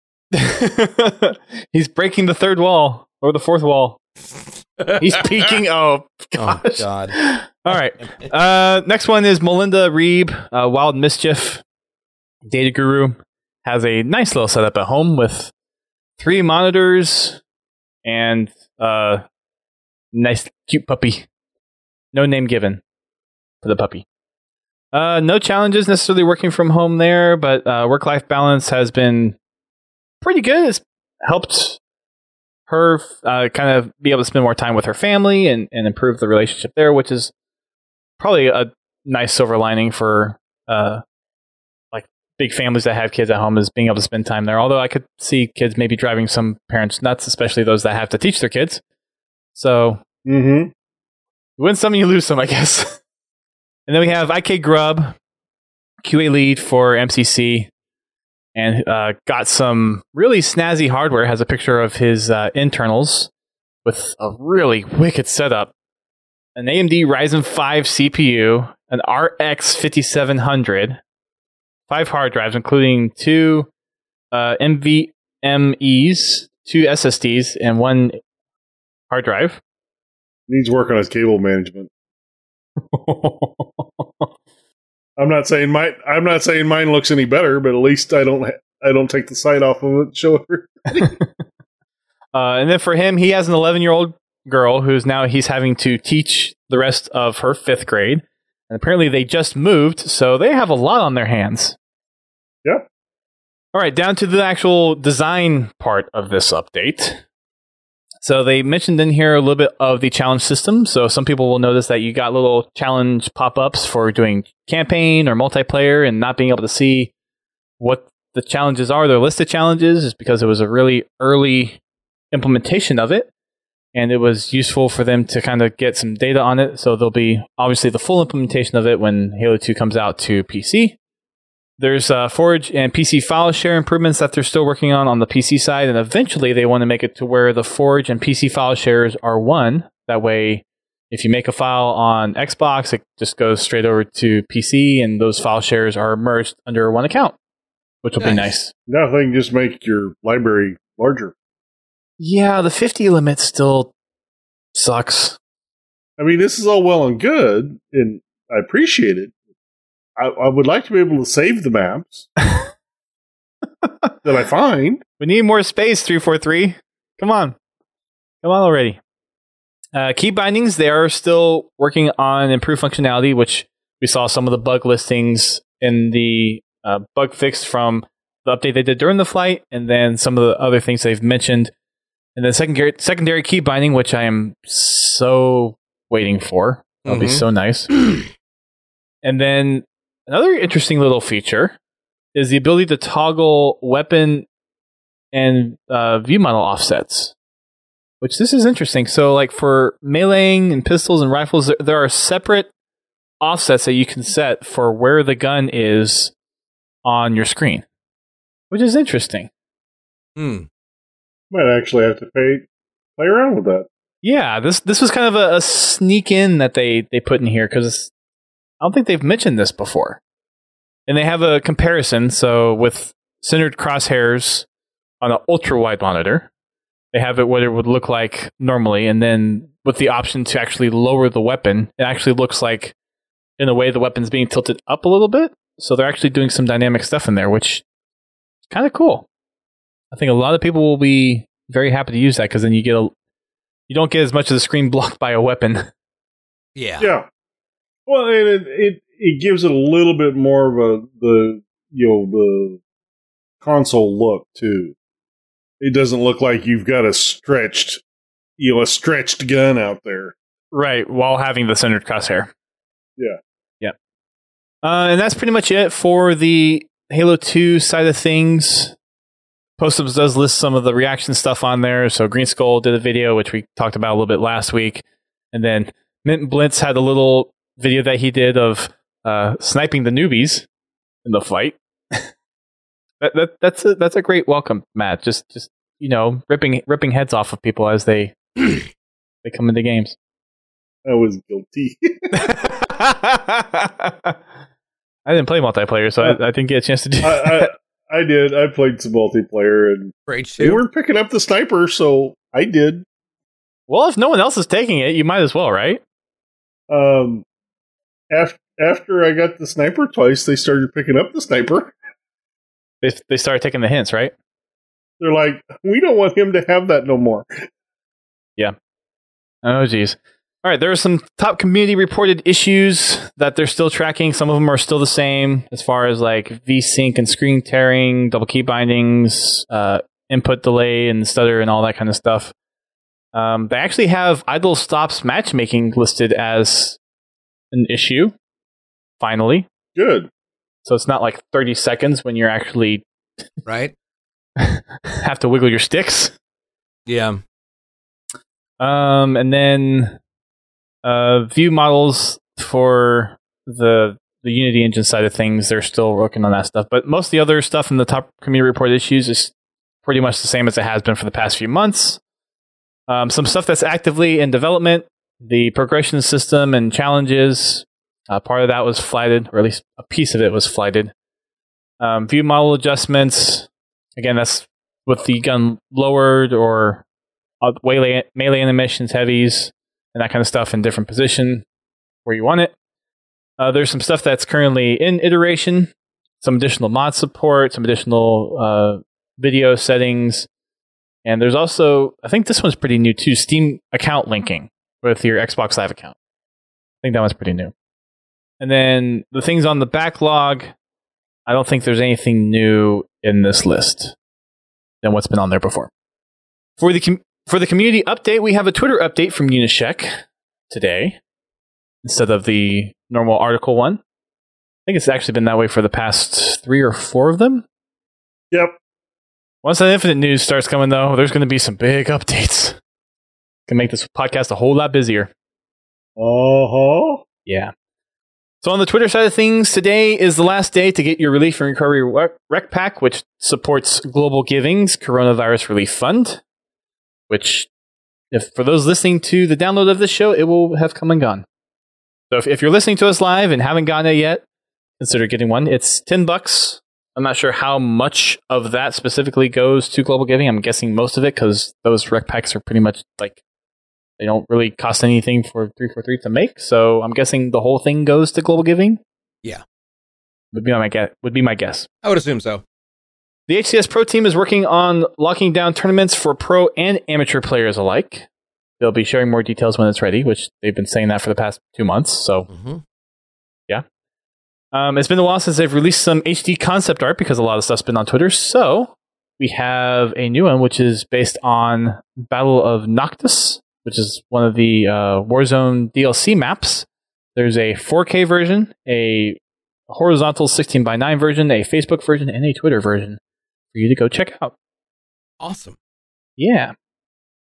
He's breaking the third wall, or the fourth wall. He's peeking. Oh, gosh. Oh, God. All right. Next one is Melinda Reeb, Wild Mischief. Data Guru has a nice little setup at home with 3 monitors and nice, cute puppy. No name given for the puppy. No challenges necessarily working from home there, but work-life balance has been pretty good. It's helped her kind of be able to spend more time with her family and improve the relationship there, which is probably a nice silver lining for like big families that have kids at home, is being able to spend time there. Although I could see kids maybe driving some parents nuts, especially those that have to teach their kids. So you win some, you lose some, I guess. And then we have IK Grub, QA lead for MCC, and got some really snazzy hardware. Has a picture of his internals with a really wicked setup. An AMD Ryzen 5 CPU, an RX 5700, 5 hard drives, including 2 NVMEs, 2 SSDs, and 1 hard drive. Needs work on his cable management. I'm not saying mine looks any better, but at least I don't take the sight off of it and show her. And then for him, he has an 11-year-old girl he's having to teach the rest of her 5th grade. And apparently they just moved, so they have a lot on their hands. Yep. All right, down to the actual design part of this update. So they mentioned in here a little bit of the challenge system. So some people will notice that you got little challenge pop-ups for doing campaign or multiplayer and not being able to see what the challenges are. Their list of challenges is because it was a really early implementation of it, and it was useful for them to kind of get some data on it. So there'll be obviously the full implementation of it when Halo 2 comes out to PC. There's Forge and PC file share improvements that they're still working on the PC side, and eventually they want to make it to where the Forge and PC file shares are one. That way, if you make a file on Xbox, it just goes straight over to PC, and those file shares are merged under one account, which will be nice. Now they can just make your library larger. Yeah, the 50 limit still sucks. I mean, this is all well and good, and I appreciate it. I would like to be able to save the maps that I find. We need more space, 343. Come on already. Key bindings, they are still working on improved functionality, which we saw some of the bug listings in the bug fix from the update they did during the flight, and then some of the other things they've mentioned. And then secondary key binding, which I am so waiting for. That'll be so nice. And then another interesting little feature is the ability to toggle weapon and view model offsets, which this is interesting. So, like for meleeing and pistols and rifles, there are separate offsets that you can set for where the gun is on your screen, which is interesting. Might actually have to play around with that. Yeah, this was kind of a sneak in that they put in here because I don't think they've mentioned this before. And they have a comparison. So with centered crosshairs on an ultra wide monitor, they have it what it would look like normally, and then with the option to actually lower the weapon, it actually looks like, in a way, the weapon's being tilted up a little bit. So they're actually doing some dynamic stuff in there, which is kind of cool. I think a lot of people will be very happy to use that because then you don't get as much of the screen blocked by a weapon. Yeah. Yeah. Well, and it gives it a little bit more of the console look too. It doesn't look like you've got a stretched gun out there. Right, while having the centered crosshair. Yeah. Yeah. And that's pretty much it for the Halo 2 side of things. Postups does list some of the reaction stuff on there. So Green Skull did a video, which we talked about a little bit last week. And then Mint Blitz had a little video that he did of sniping the newbies in the fight. That's a great welcome, Matt. Just ripping heads off of people as they come into games. I was guilty. I didn't play multiplayer, so I didn't get a chance to do that. I did. I played some multiplayer, and they weren't picking up the sniper, so I did. Well, if no one else is taking it, you might as well, right? After I got the sniper twice, they started picking up the sniper. They started taking the hints, right? They're like, we don't want him to have that no more. Yeah. Oh, geez. All right, there are some top community reported issues that they're still tracking. Some of them are still the same as far as like VSync and screen tearing, double key bindings, input delay and stutter and all that kind of stuff. They actually have idle stops matchmaking listed as an issue, finally. Good. So it's not like 30 seconds when you're actually right have to wiggle your sticks. Yeah. And then view models for the Unity engine side of things, they're still working on that stuff. But most of the other stuff in the top community report issues is pretty much the same as it has been for the past few months. Some stuff that's actively in development, the progression system and challenges, part of that was flighted, or at least a piece of it was flighted. View model adjustments, again, that's with the gun lowered or melee animations, heavies, and that kind of stuff in different position where you want it. There's some stuff that's currently in iteration, some additional mod support, some additional video settings, and there's also, I think this one's pretty new too, Steam account linking with your Xbox Live account. I think that one's pretty new. And then the things on the backlog, I don't think there's anything new in this list than what's been on there before. For the community update, we have a Twitter update from Unyshek today instead of the normal article one. I think it's actually been that way for the past 3 or 4 of them. Yep. Once that Infinite news starts coming, though, there's going to be some big updates. Can make this podcast a whole lot busier. Uh-huh. Yeah. So on the Twitter side of things, today is the last day to get your Relief and Recovery Rec Pack, which supports Global Giving's Coronavirus Relief Fund, which, for those listening to the download of this show, it will have come and gone. So if you're listening to us live and haven't gotten it yet, consider getting one. It's $10. I'm not sure how much of that specifically goes to Global Giving. I'm guessing most of it because those rec packs are pretty much like, they don't really cost anything for 343 to make. So I'm guessing the whole thing goes to Global Giving. Yeah. Would be my guess. I would assume so. The HCS Pro team is working on locking down tournaments for pro and amateur players alike. They'll be sharing more details when it's ready, which they've been saying that for the past 2 months. So, yeah. It's been a while since they've released some HD concept art because a lot of stuff's been on Twitter. So we have a new one, which is based on Battle of Noctis, which is one of the Warzone DLC maps. There's a 4K version, a horizontal 16:9 version, a Facebook version, and a Twitter version for you to go check out. Awesome. Yeah.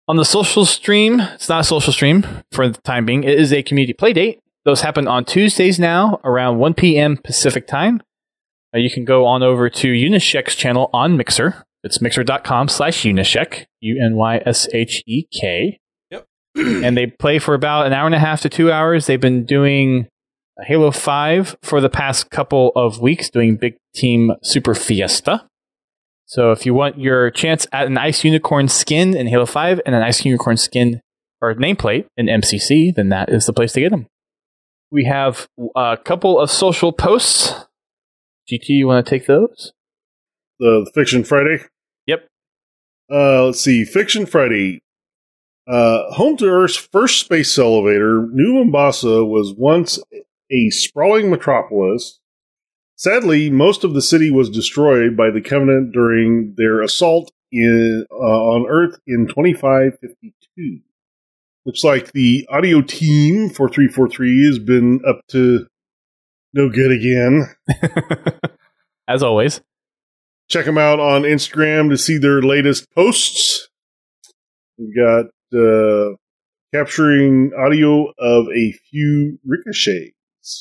On the social stream, it's not a social stream for the time being. It is a community play date. Those happen on Tuesdays now around 1 p.m. Pacific time. You can go on over to Unishek's channel on Mixer. It's mixer.com/Unishek, UNYSHEK. Yep. And they play for about an hour and a half to 2 hours. They've been doing Halo 5 for the past couple of weeks, doing Big Team Super Fiesta. So if you want your chance at an Ice Unicorn skin in Halo 5 and an Ice Unicorn skin or nameplate in MCC, then that is the place to get them. We have a couple of social posts. GT, you want to take those? The Fiction Friday? Yep. Let's see. Fiction Friday. Home to Earth's first space elevator, New Mombasa was once a sprawling metropolis. Sadly, most of the city was destroyed by the Covenant during their assault on Earth in 2552. Looks like the audio team for 343 has been up to no good again. As always. Check them out on Instagram to see their latest posts. We've got capturing audio of a few ricochets.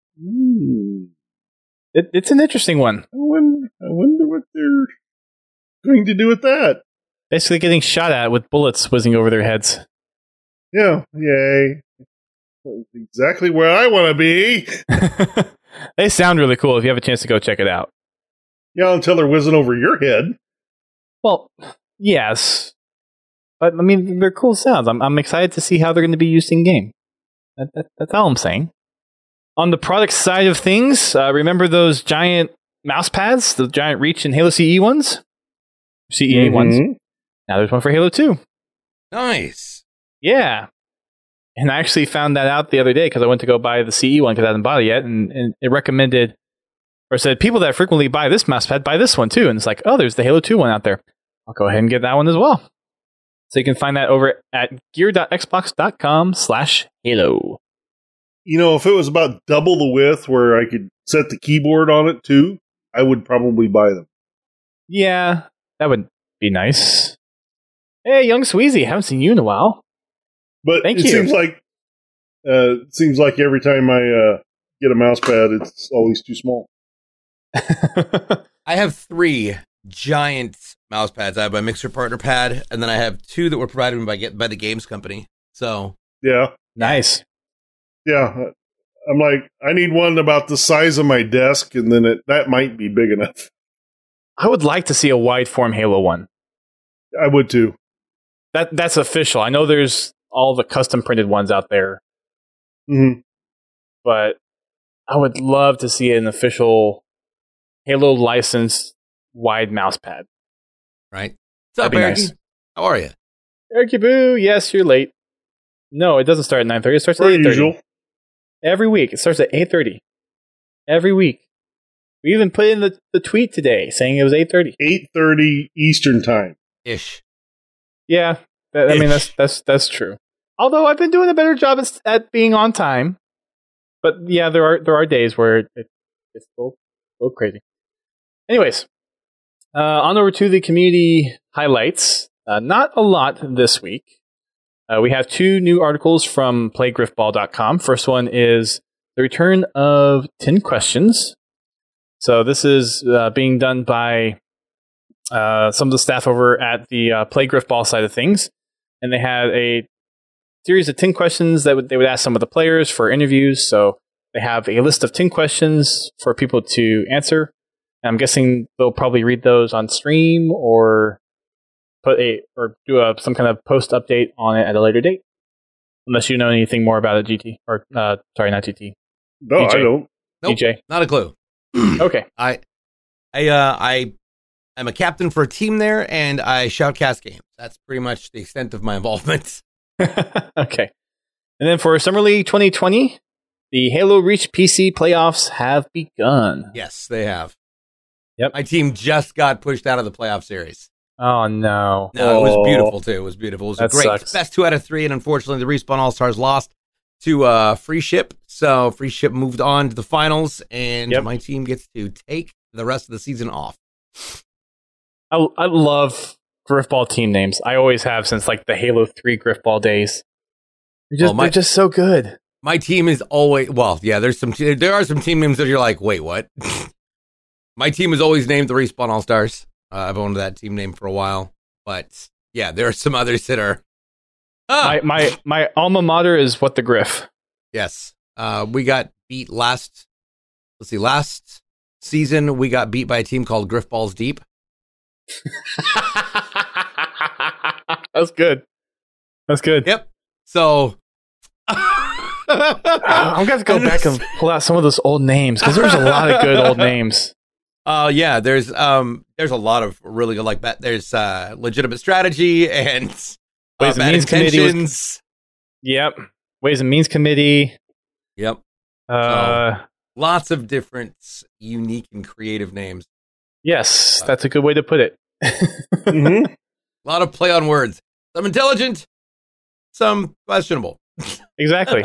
It's an interesting one. I wonder what they're going to do with that. Basically getting shot at with bullets whizzing over their heads. Yeah, yay. That's exactly where I want to be. They sound really cool if you have a chance to go check it out. Yeah, until they're whizzing over your head. Well, yes. But, I mean, they're cool sounds. I'm excited to see how they're going to be used in game. That's all I'm saying. On the product side of things, remember those giant mouse pads? The giant Reach and Halo CE ones? CEA ones? Now there's one for Halo 2. Nice. Yeah. And I actually found that out the other day because I went to go buy the CE one because I hadn't bought it yet. And it recommended, or said, people that frequently buy this mouse pad, buy this one too. And it's like, oh, there's the Halo 2 one out there. I'll go ahead and get that one as well. So you can find that over at gear.xbox.com/Halo. You know, if it was about double the width where I could set the keyboard on it too, I would probably buy them. Yeah, that would be nice. Hey, Young Sweezy, haven't seen you in a while. But Thank it you. seems like every time I get a mouse pad, it's always too small. I have 3 giant mouse pads. I have my Mixer partner pad, and then I have 2 that were provided by the games company. So Yeah. Nice. Yeah. I'm like, I need one about the size of my desk, and then that might be big enough. I would like to see a wide form Halo one. I would too. That's official. I know there's all the custom printed ones out there, but I would love to see an official Halo licensed wide mouse pad. right. What's up, That'd be Eric? nice. How are you? Eric Boo, yes, you're late. No, it doesn't start at 9:30. It starts at Per 8:30. usual. Every week. It starts at 8:30. Every week. We even put in the tweet today saying it was 8:30. 8:30 Eastern time. Ish. Yeah, I mean that's true. Although I've been doing a better job at being on time, but yeah, there are days where it's a little crazy. Anyways, on over to the community highlights. Not a lot this week. We have 2 new articles from playgriffball.com. First one is the return of 10 questions. So this is being done by some of the staff over at the Play Griffball side of things. And they had a series of 10 questions that they would ask some of the players for interviews. So they have a list of 10 questions for people to answer. And I'm guessing they'll probably read those on stream or do some kind of post update on it at a later date. Unless you know anything more about it, GT. Or, sorry, not GT. No, DJ. I don't. Nope, DJ. not a clue. Okay. I'm a captain for a team there, and I shoutcast games. That's pretty much the extent of my involvement. Okay. And then for Summer League 2020, the Halo Reach PC playoffs have begun. Yes, they have. Yep. My team just got pushed out of the playoff series. Oh, no. No, it was beautiful, too. It was beautiful. It was That great. sucks. Best 2 out of 3, and unfortunately, the Respawn All-Stars lost to Free Ship. So Free Ship moved on to the finals, and Yep. my team gets to take the rest of the season off. I love Griffball team names. I always have since like the Halo 3 Griffball days. They're just so good. My team is always there are some team names that you're like, wait, what? My team is always named the Respawn All Stars. I've owned that team name for a while, but yeah, there are some others that are. My alma mater is What the Griff. Yes, we got beat last season. We got beat by a team called Griffballs Deep. That's good. Yep. So I'm gonna have to go back and pull out some of those old names because there's a lot of good old names. Yeah, there's a lot of really good like that. There's Legitimate Strategy and Ways and Means Committee. Yep. Ways and Means Committee. Yep. Lots of different unique and creative names. Yes, that's a good way to put it. Mm-hmm. A lot of play on words. Some intelligent, some questionable. Exactly.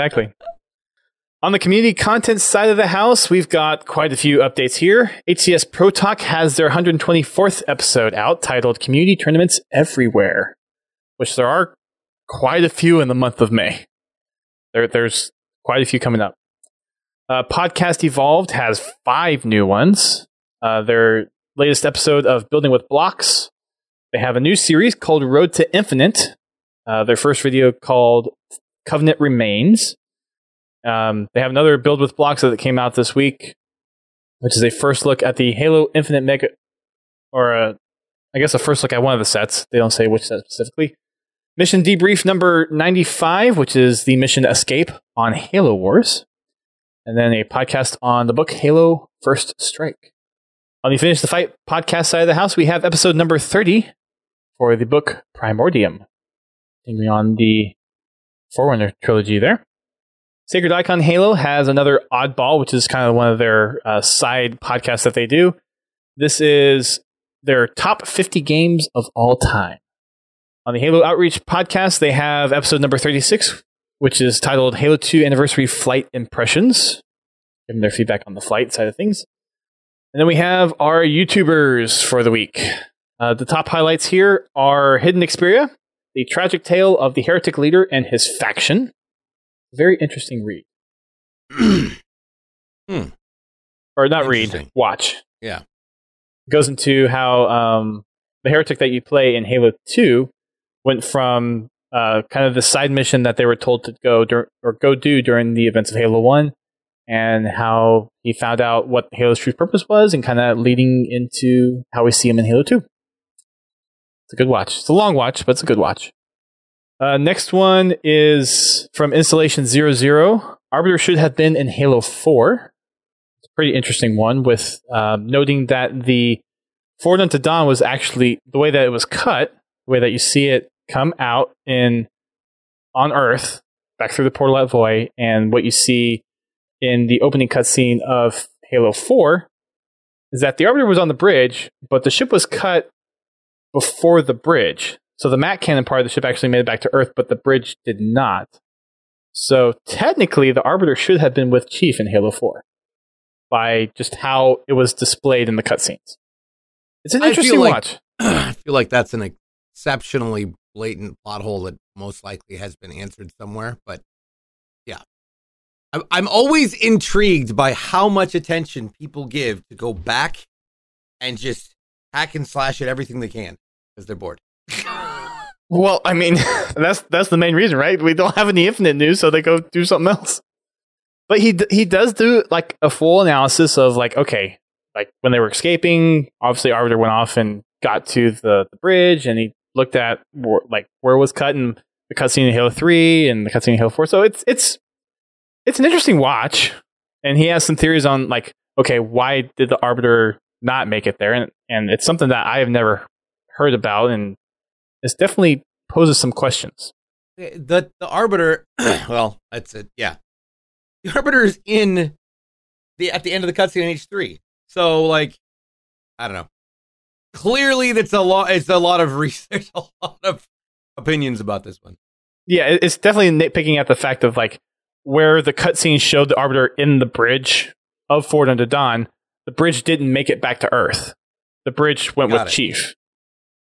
On the community content side of the house, we've got quite a few updates here. HCS Pro Talk has their 124th episode out titled Community Tournaments Everywhere, which there are quite a few in the month of May. There's quite a few coming up. Podcast Evolved has 5 new ones. Their latest episode of Building with Blocks. They have a new series called Road to Infinite. Their first video called Covenant Remains. They have another Build with Blocks that came out this week, which is a first look at the Halo Infinite Mega, or I guess a first look at one of the sets. They don't say which set specifically. Mission Debrief number 95, which is the mission Escape on Halo Wars. And then a podcast on the book Halo First Strike. On the Finish the Fight podcast side of the house, we have episode number 30 for the book Primordium. Continuing on the Forerunner trilogy there. Sacred Icon Halo has another oddball, which is kind of one of their side podcasts that they do. This is their top 50 games of all time. On the Halo Outreach podcast, they have episode number 36, which is titled Halo 2 Anniversary Flight Impressions. Give them their feedback on the flight side of things. And then we have our YouTubers for the week. The top highlights here are Hidden Xperia, the tragic tale of the heretic leader and his faction. Very interesting read. Or not read, watch. Yeah. It goes into how the heretic that you play in Halo 2 went from kind of the side mission that they were told to go do during the events of Halo 1, and how he found out what Halo's true purpose was, and kind of leading into how we see him in Halo 2. It's a good watch. It's a long watch, but it's a good watch. Next one is from Installation 00. Arbiter should have been in Halo 4. It's a pretty interesting one, with noting that the Forward Unto Dawn was actually, the way that it was cut, the way that you see it come out on Earth, back through the portal at Voy, and what you see in the opening cutscene of Halo 4 is that the Arbiter was on the bridge, but the ship was cut before the bridge. So the Mac cannon part of the ship actually made it back to Earth, but the bridge did not. So technically, the Arbiter should have been with Chief in Halo 4 by just how it was displayed in the cutscenes. It's an interesting watch. I feel like that's an exceptionally blatant plot hole that most likely has been answered somewhere, but yeah. I'm always intrigued by how much attention people give to go back and just hack and slash at everything they can because they're bored. Well, I mean, that's the main reason, right? We don't have any Infinite news, so they go do something else. But he does do like a full analysis of like, okay, like when they were escaping, obviously Arbiter went off and got to the bridge, and he looked at where it was cut in the cutscene in Halo 3 and the cutscene in Halo 4. So it's an interesting watch, and he has some theories on like, okay, why did the Arbiter not make it there? And it's something that I have never heard about, and it definitely poses some questions. The Arbiter, well, that's it. Yeah, the Arbiter is at the end of the cutscene in H3. So like, I don't know. Clearly, that's a lot. It's a lot of research, a lot of opinions about this one. Yeah, it's definitely nitpicking at the fact of like where the cutscene showed the Arbiter in the bridge of Forward Unto Dawn. The bridge didn't make it back to Earth. The bridge went with Chief.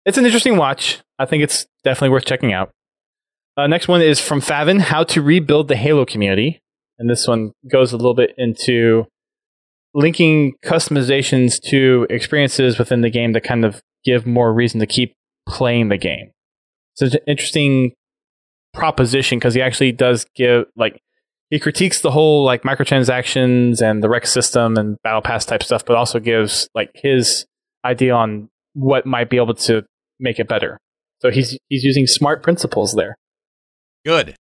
it's an interesting watch. I think it's definitely worth checking out. Next one is from Favin, How to Rebuild the Halo Community. And this one goes a little bit into linking customizations to experiences within the game that kind of give more reason to keep playing the game. So it's an interesting proposition because he actually does give, like, he critiques the whole, like, microtransactions and the rec system and battle pass type stuff, but also gives, like, his idea on what might be able to make it better. So he's using smart principles there. Good.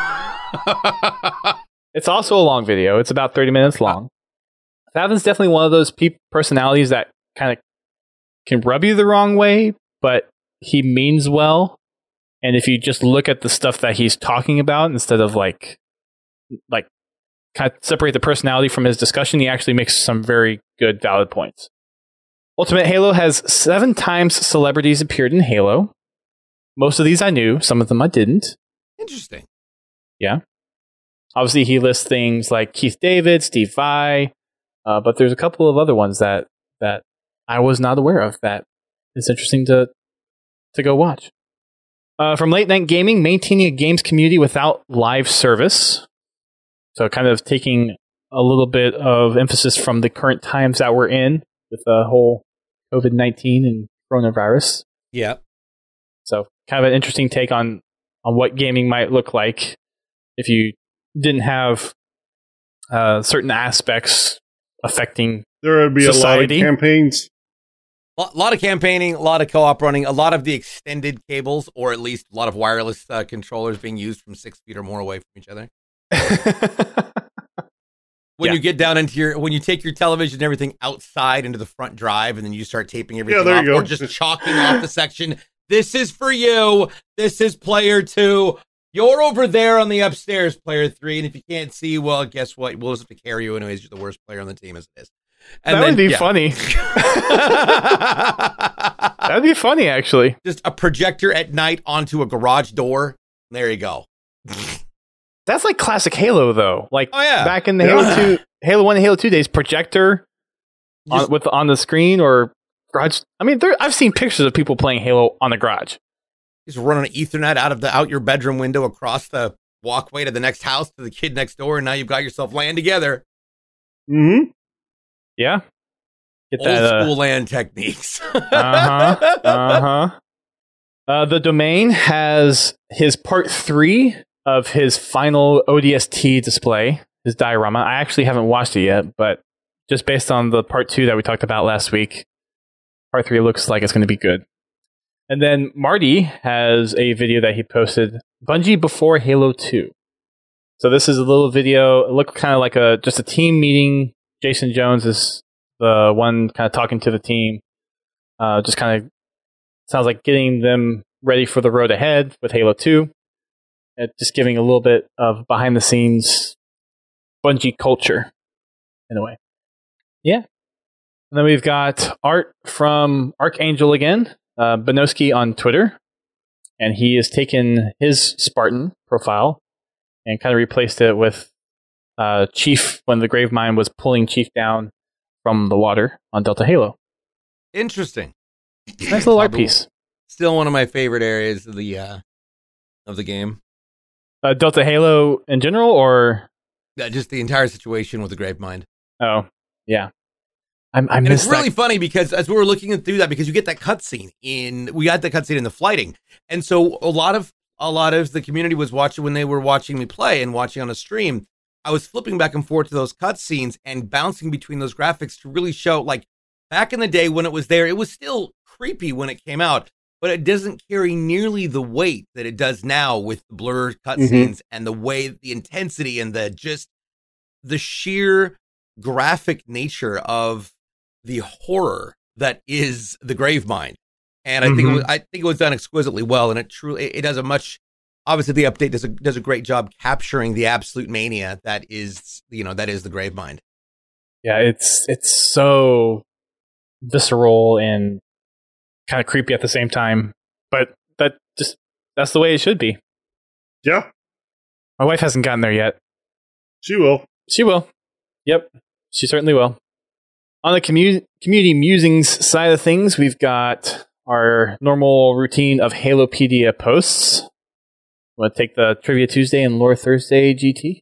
It's also a long video. It's about 30 minutes long. Favin's definitely one of those personalities that kind of can rub you the wrong way, but he means well. And if you just look at the stuff that he's talking about instead of like kind of separate the personality from his discussion, he actually makes some very good, valid points. Ultimate Halo has 7 times celebrities appeared in Halo. Most of these I knew. Some of them I didn't. Interesting. Yeah. Obviously, he lists things like Keith David, Steve Vai, but there's a couple of other ones that I was not aware of that is interesting to go watch. From Late Night Gaming, maintaining a games community without live service. So kind of taking a little bit of emphasis from the current times that we're in with the whole COVID-19 and coronavirus. Yeah. So kind of an interesting take on what gaming might look like if you didn't have certain aspects affecting there would be society. A lot of campaigns. A lot of campaigning, a lot of co-op running, a lot of the extended cables, or at least a lot of wireless controllers being used from 6 feet or more away from each other. When you get down into when you take your television and everything outside into the front drive, and then you start taping everything off, or just chalking off the section. This is for you. This is player 2. You're over there on the upstairs, player 3. And if you can't see, well, guess what? We'll just have to carry you anyways. You're the worst player on the team as it is. And that would be funny. That'd be funny, actually. Just a projector at night onto a garage door. There you go. That's like classic Halo, though. Like back in the Halo 1 and Halo 2 days, projector on the screen or garage. I mean, I've seen pictures of people playing Halo on the garage. Just run an Ethernet out your bedroom window across the walkway to the next house to the kid next door, and now you've got yourself LAN together. Mm-hmm. Yeah. Get that, old school LAN techniques. The Domain has his part 3 of his final ODST display, his diorama. I actually haven't watched it yet, but just based on the part 2 that we talked about last week, part 3 looks like it's going to be good. And then Marty has a video that he posted, Bungie before Halo 2. So this is a little video. It looked kind of like just a team meeting. Jason Jones is the one kind of talking to the team. Just kind of sounds like getting them ready for the road ahead with Halo 2. Just giving a little bit of behind the scenes Bungie culture in a way. Yeah. And then we've got art from Archangel again. Benoski on Twitter, and he has taken his Spartan profile and kind of replaced it with Chief when the Gravemind was pulling Chief down from the water on Delta Halo. Interesting. Nice little art piece. Still one of my favorite areas of the game. Delta Halo in general, or just the entire situation with the Gravemind. Oh, yeah. I and it's really funny because as we were looking through that, because you get that cutscene we got the cutscene in the flighting, and so a lot of the community was watching when they were watching me play and watching on a stream. I was flipping back and forth to those cutscenes and bouncing between those graphics to really show, like, back in the day when it was there, it was still creepy when it came out, but it doesn't carry nearly the weight that it does now with the blur cutscenes and the way, the intensity and the sheer graphic nature of the horror that is the Gravemind. And I think it was done exquisitely well, and it does a much, obviously the update does a great job capturing the absolute mania that is the Gravemind. Yeah, it's so visceral and kind of creepy at the same time, but that's the way it should be. Yeah. My wife hasn't gotten there yet. She will. She will. Yep. She certainly will. On the community musings side of things, we've got our normal routine of Halopedia posts. Want to take the Trivia Tuesday and Lore Thursday, GT?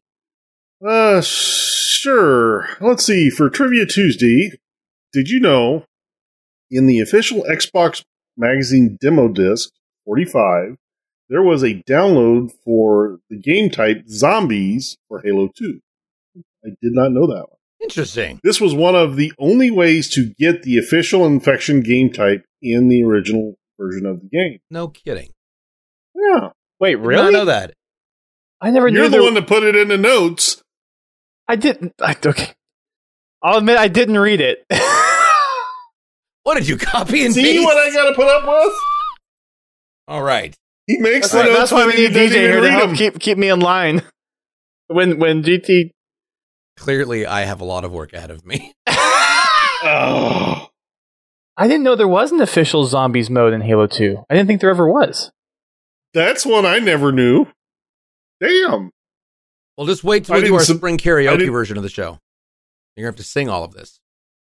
Sure. Let's see. For Trivia Tuesday, did you know in the official Xbox Magazine demo disc 45, there was a download for the game type Zombies for Halo 2? I did not know that one. Interesting. This was one of the only ways to get the official Infection game type in the original version of the game. No kidding. Yeah. Wait, Did really? not know that. I never knew You're the one that put it in the notes. I didn't. Okay. I'll admit I didn't read it. What did you copy and See paste? what I got to put up with? All right. He makes That's, the notes. that's why we when he need doesn't DJ even here to read help them. keep me in line. When GT. Clearly, I have a lot of work ahead of me. Oh. I didn't know there was an official zombies mode in Halo 2. I didn't think there ever was. That's one I never knew. Damn. Well, just wait till I we do didn't our sub- spring I karaoke didn't- version of the show. You're going to have to sing all of this.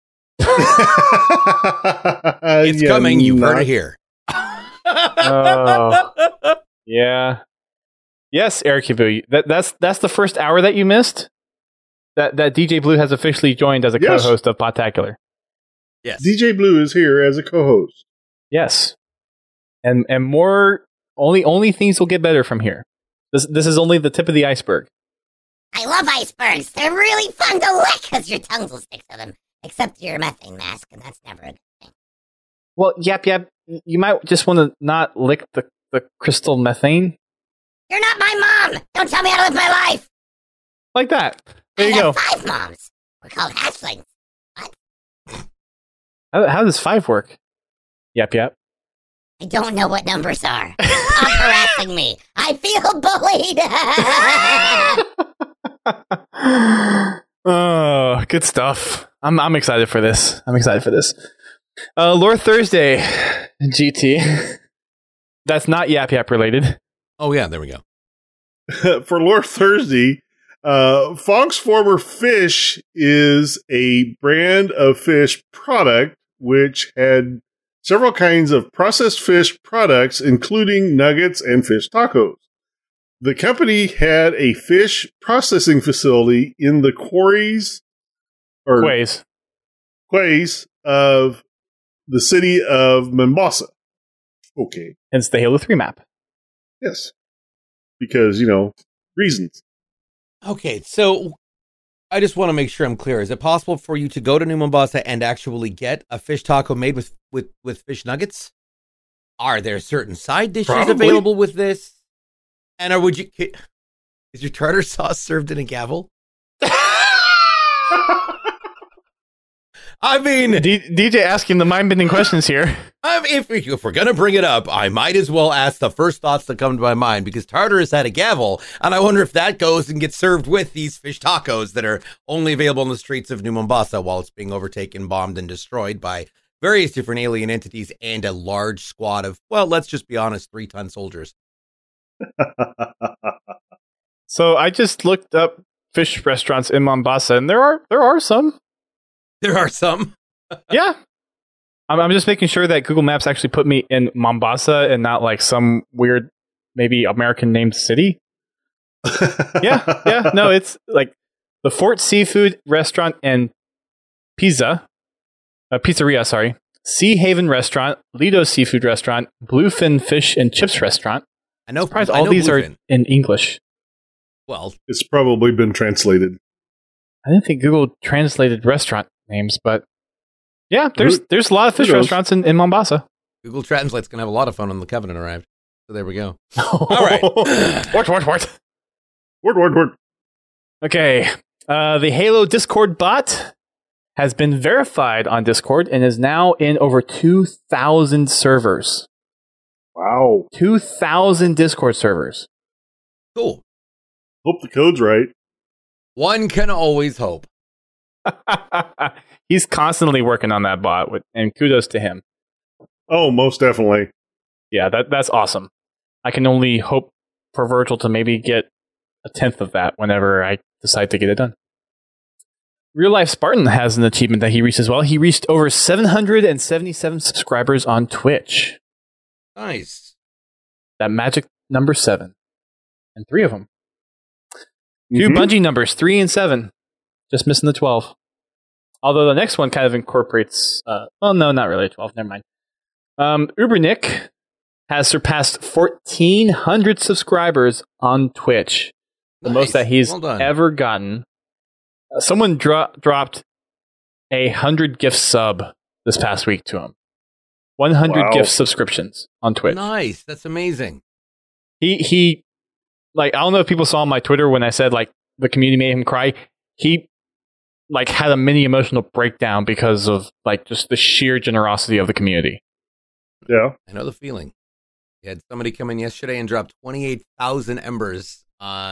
It's It's coming. You heard it here. Oh. Yeah. Yes, Eric Kibu. That's the first hour that you missed. That DJ Blue has officially joined as a Yes. co-host of Podtacular. Yes. DJ Blue is here as a co-host. Yes. And more only things will get better from here. This is only the tip of the iceberg. I love icebergs. They're really fun to lick because your tongues will stick to them. Except your methane mask, and that's never a good thing. Well, yep. You might just want to not lick the crystal methane. You're not my mom! Don't tell me how to live my life! Like that. There I you go. have 5 moms. We're called hatchlings. How does 5 work? Yep. I don't know what numbers are. Stop harassing me. I feel bullied. Oh, good stuff. I'm excited for this. Lore Thursday, GT. That's not Yap related. Oh, yeah. There we go. For Lore Thursday, Fonk's Former Fish is a brand of fish product which had several kinds of processed fish products, including nuggets and fish tacos. The company had a fish processing facility in the quays of the city of Mombasa. Okay. It's the Halo 3 map. Yes. Because, reasons. Okay, so I just want to make sure I'm clear. Is it possible for you to go to New Mombasa and actually get a fish taco made with fish nuggets? Are there certain side dishes Probably. available with this? And is your tartar sauce served in a gavel? I mean, DJ asking the mind-bending questions here. if we're going to bring it up, I might as well ask the first thoughts that come to my mind, because Tartarus had a gavel, and I wonder if that goes and gets served with these fish tacos that are only available on the streets of New Mombasa while it's being overtaken, bombed, and destroyed by various different alien entities and a large squad of, well, let's just be honest, 3-ton soldiers. So I just looked up fish restaurants in Mombasa, and there are some. There are some. Yeah. I'm just making sure that Google Maps actually put me in Mombasa and not like some weird, maybe American named city. Yeah. No, it's like the Fort Seafood Restaurant and Pizzeria, Sea Haven Restaurant, Lido Seafood Restaurant, Bluefin Fish and Chips Restaurant. I know. Surprised I all know these Bluefin. are in English. Well, It's probably been translated. I didn't think Google translated restaurant names, but yeah, there's a lot of fish Who knows? restaurants in Mombasa. Google Translate's going to have a lot of fun when the Covenant arrived. So there we go. All right. Word. Okay. The Halo Discord bot has been verified on Discord and is now in over 2,000 servers. Wow. 2,000 Discord servers. Cool. Hope the code's right. One can always hope. He's constantly working on that bot, and kudos to him. Oh, most definitely. Yeah, that's awesome. I can only hope for Virgil to maybe get 1/10 of that whenever I decide to get it done. Real Life Spartan has an achievement that he reached as well. He reached over 777 subscribers on Twitch. Nice. That magic number 7. And 3 of them. 2 Bungie numbers, 3 and 7. Just missing the 12. Although the next one kind of incorporates... well, no, not really 12. Never mind. Ubernick has surpassed 1,400 subscribers on Twitch. The most that he's ever gotten. Someone dropped 100 gift sub this past week to him. 100 gift subscriptions on Twitch. Nice. That's amazing. He like, I don't know if people saw my Twitter when I said like the community made him cry. He like had a mini emotional breakdown because of like just the sheer generosity of the community. Yeah. I know the feeling. We had somebody come in yesterday and drop 28,000 embers.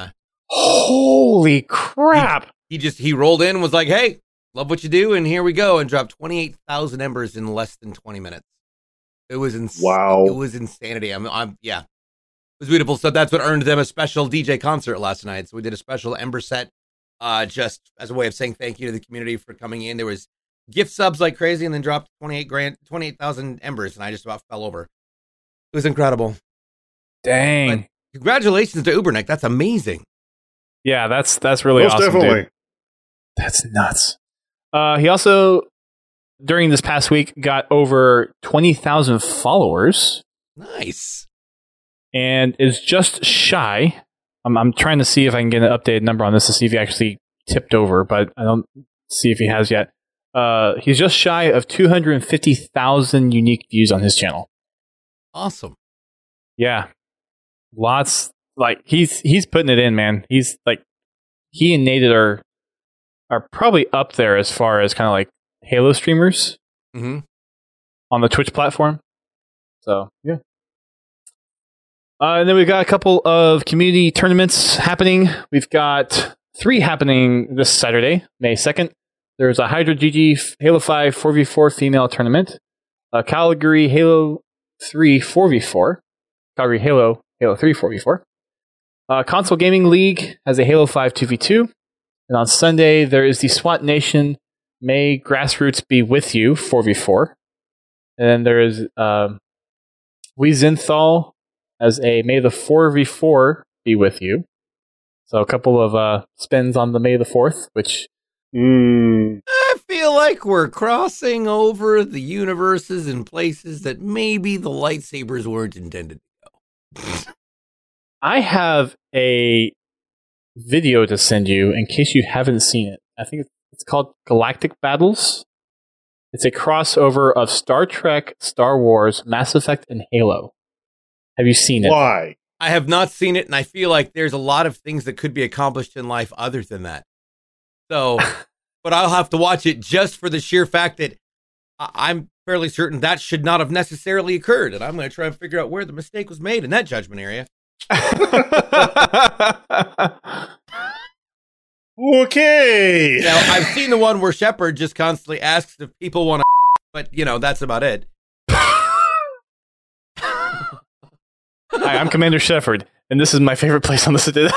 Holy crap. He rolled in and was like, hey, love what you do, and here we go, and dropped 28,000 embers in less than 20 minutes. It was wow. It was insanity. Yeah. It was beautiful. So that's what earned them a special DJ concert last night. So we did a special ember set, just as a way of saying thank you to the community for coming in. There was gift subs like crazy, and then dropped 28,000 embers, and I just about fell over. It was incredible. Dang. But congratulations to Ubernick. That's amazing. Yeah, that's really Most awesome. definitely. Dude. That's nuts. He also, during this past week, got over 20,000 followers. Nice. And is just shy. I'm trying to see if I can get an updated number on this to see if he actually tipped over, but I don't see if he has yet. He's just shy of 250,000 unique views on his channel. Awesome. Yeah. Lots. Like, he's putting it in, man. He's like, he and Nated are probably up there as far as kind of like Halo streamers on the Twitch platform. So, yeah. And then we've got a couple of community tournaments happening. We've got 3 happening this Saturday, May 2nd. There's a Hydra GG Halo 5 4v4 female tournament. A Calgary Halo 3 4v4. Calgary Halo 3 4v4. Console Gaming League has a Halo 5 2v2. And on Sunday, there is the SWAT Nation May Grassroots Be With You 4v4. And then there is Wiesenthal as a May the 4v4 Be With You. So a couple of spins on the May the 4th, which... I feel like we're crossing over the universes and places that maybe the lightsabers weren't intended to go. I have a video to send you in case you haven't seen it. I think it's called Galactic Battles. It's a crossover of Star Trek, Star Wars, Mass Effect, and Halo. Have you seen it? Why? I have not seen it, and I feel like there's a lot of things that could be accomplished in life other than that. So, but I'll have to watch it just for the sheer fact that I'm fairly certain that should not have necessarily occurred, and I'm going to try and figure out where the mistake was made in that judgment area. Okay. Now, I've seen the one where Shepard just constantly asks if people want to, but, that's about it. Hi, I'm Commander Shepard, and this is my favorite place on the Citadel.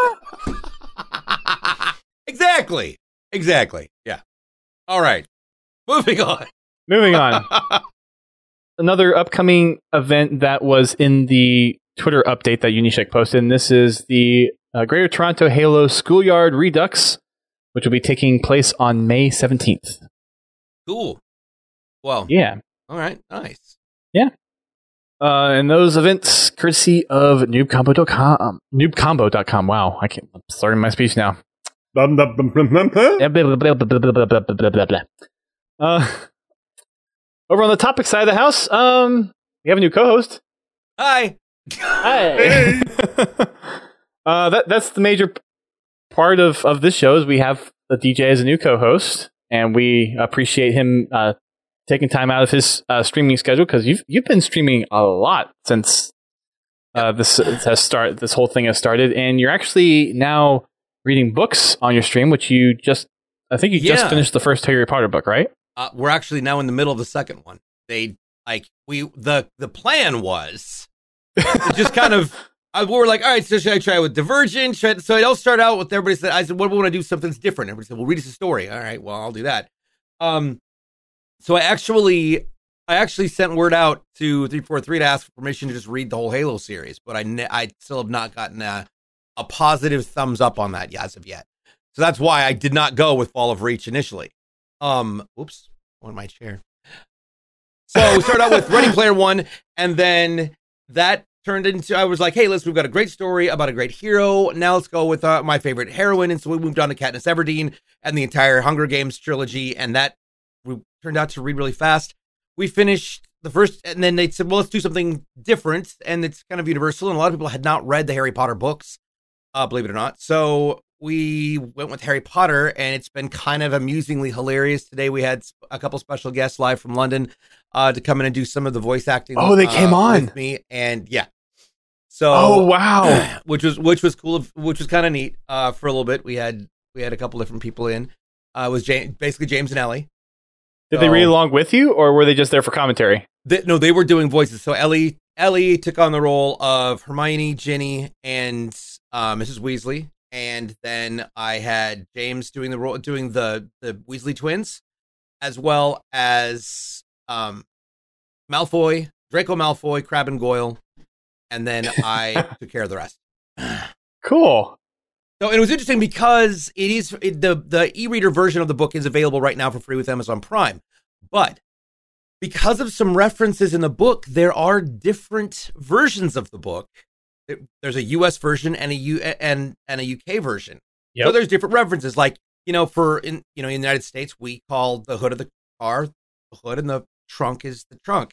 Exactly. Yeah. All right. Moving on. Another upcoming event that was in the Twitter update that Unishek posted, and this is the Greater Toronto Halo Schoolyard Redux, which will be taking place on May 17th. Cool. Well. Yeah. All right. Nice. Yeah. And those events, courtesy of noobcombo.com. Noobcombo.com. Wow. I'm starting my speech now. Over on the topic side of the house, we have a new co-host. Hi. Hey. That's the major part of this show is we have the DJ as a new co-host, and we appreciate him taking time out of his streaming schedule because you've been streaming a lot since this whole thing has started, and you're actually now reading books on your stream, which just finished the first Harry Potter book, right? We're actually now in the middle of the second one. The plan was to just kind of we were like, all right, so should I try with Divergent? So I all start out with everybody said, I said, what do we want to do? Something's different. Everybody said, well, read us a story. All right, well, I'll do that. So I actually sent word out to 343 to ask for permission to just read the whole Halo series, but I still have not gotten a positive thumbs up on that as of yet. So that's why I did not go with Fall of Reach initially. Oops, on my chair. So we started out with Ready Player One, and then that turned into, I was like, hey, we've got a great story about a great hero. Now let's go with my favorite heroine. And so we moved on to Katniss Everdeen and the entire Hunger Games trilogy, and that turned out to read really fast. We finished the first, and then they said, well, let's do something different, and it's kind of universal, and a lot of people had not read the Harry Potter books, believe it or not. So we went with Harry Potter, and it's been kind of amusingly hilarious. Today we had a couple special guests live from London to come in and do some of the voice acting. Oh, they came on with me, and yeah. So, oh wow, which was cool, which was kind of neat. For a little bit, we had a couple different people in. It was basically James and Ellie. Did they read along with you, or were they just there for commentary? No, they were doing voices. So Ellie took on the role of Hermione, Ginny, and Mrs. Weasley, and then I had James doing the role, doing the Weasley twins, as well as Malfoy, Draco Malfoy, Crabbe and Goyle, and then I took care of the rest. Cool. So, and it was interesting because the e-reader version of the book is available right now for free with Amazon Prime. But because of some references in the book, there are different versions of the book. There's a US version and a UK version. Yep. So there's different references. Like, in the United States, we call the hood of the car the hood, and the trunk is the trunk.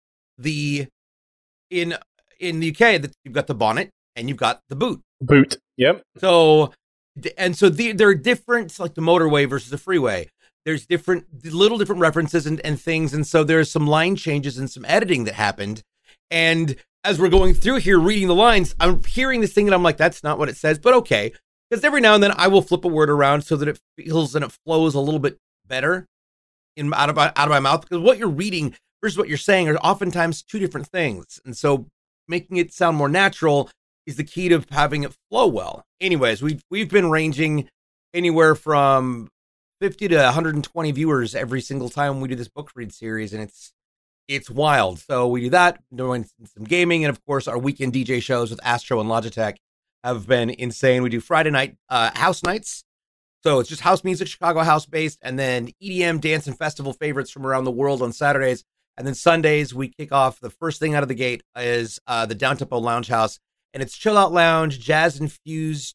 In the UK, you've got the bonnet and you've got the boot. Boot. Yep. So there are different, like the motorway versus the freeway. There's little different references and things. And so there's some line changes and some editing that happened. And as we're going through here, reading the lines, I'm hearing this thing and I'm like, that's not what it says, but okay. Because every now and then I will flip a word around so that it feels and it flows a little bit better out of my mouth. Because what you're reading versus what you're saying are oftentimes two different things. And so making it sound more natural is the key to having it flow well. Anyways, we've been ranging anywhere from 50 to 120 viewers every single time we do this book read series, and it's wild. So we do that, doing some gaming, and of course our weekend DJ shows with Astro and Logitech have been insane. We do Friday night house nights, so it's just house music, Chicago house based, and then EDM dance and festival favorites from around the world on Saturdays. And then Sundays, we kick off, the first thing out of the gate is the Downtempo Lounge House. And it's chill out lounge, jazz-infused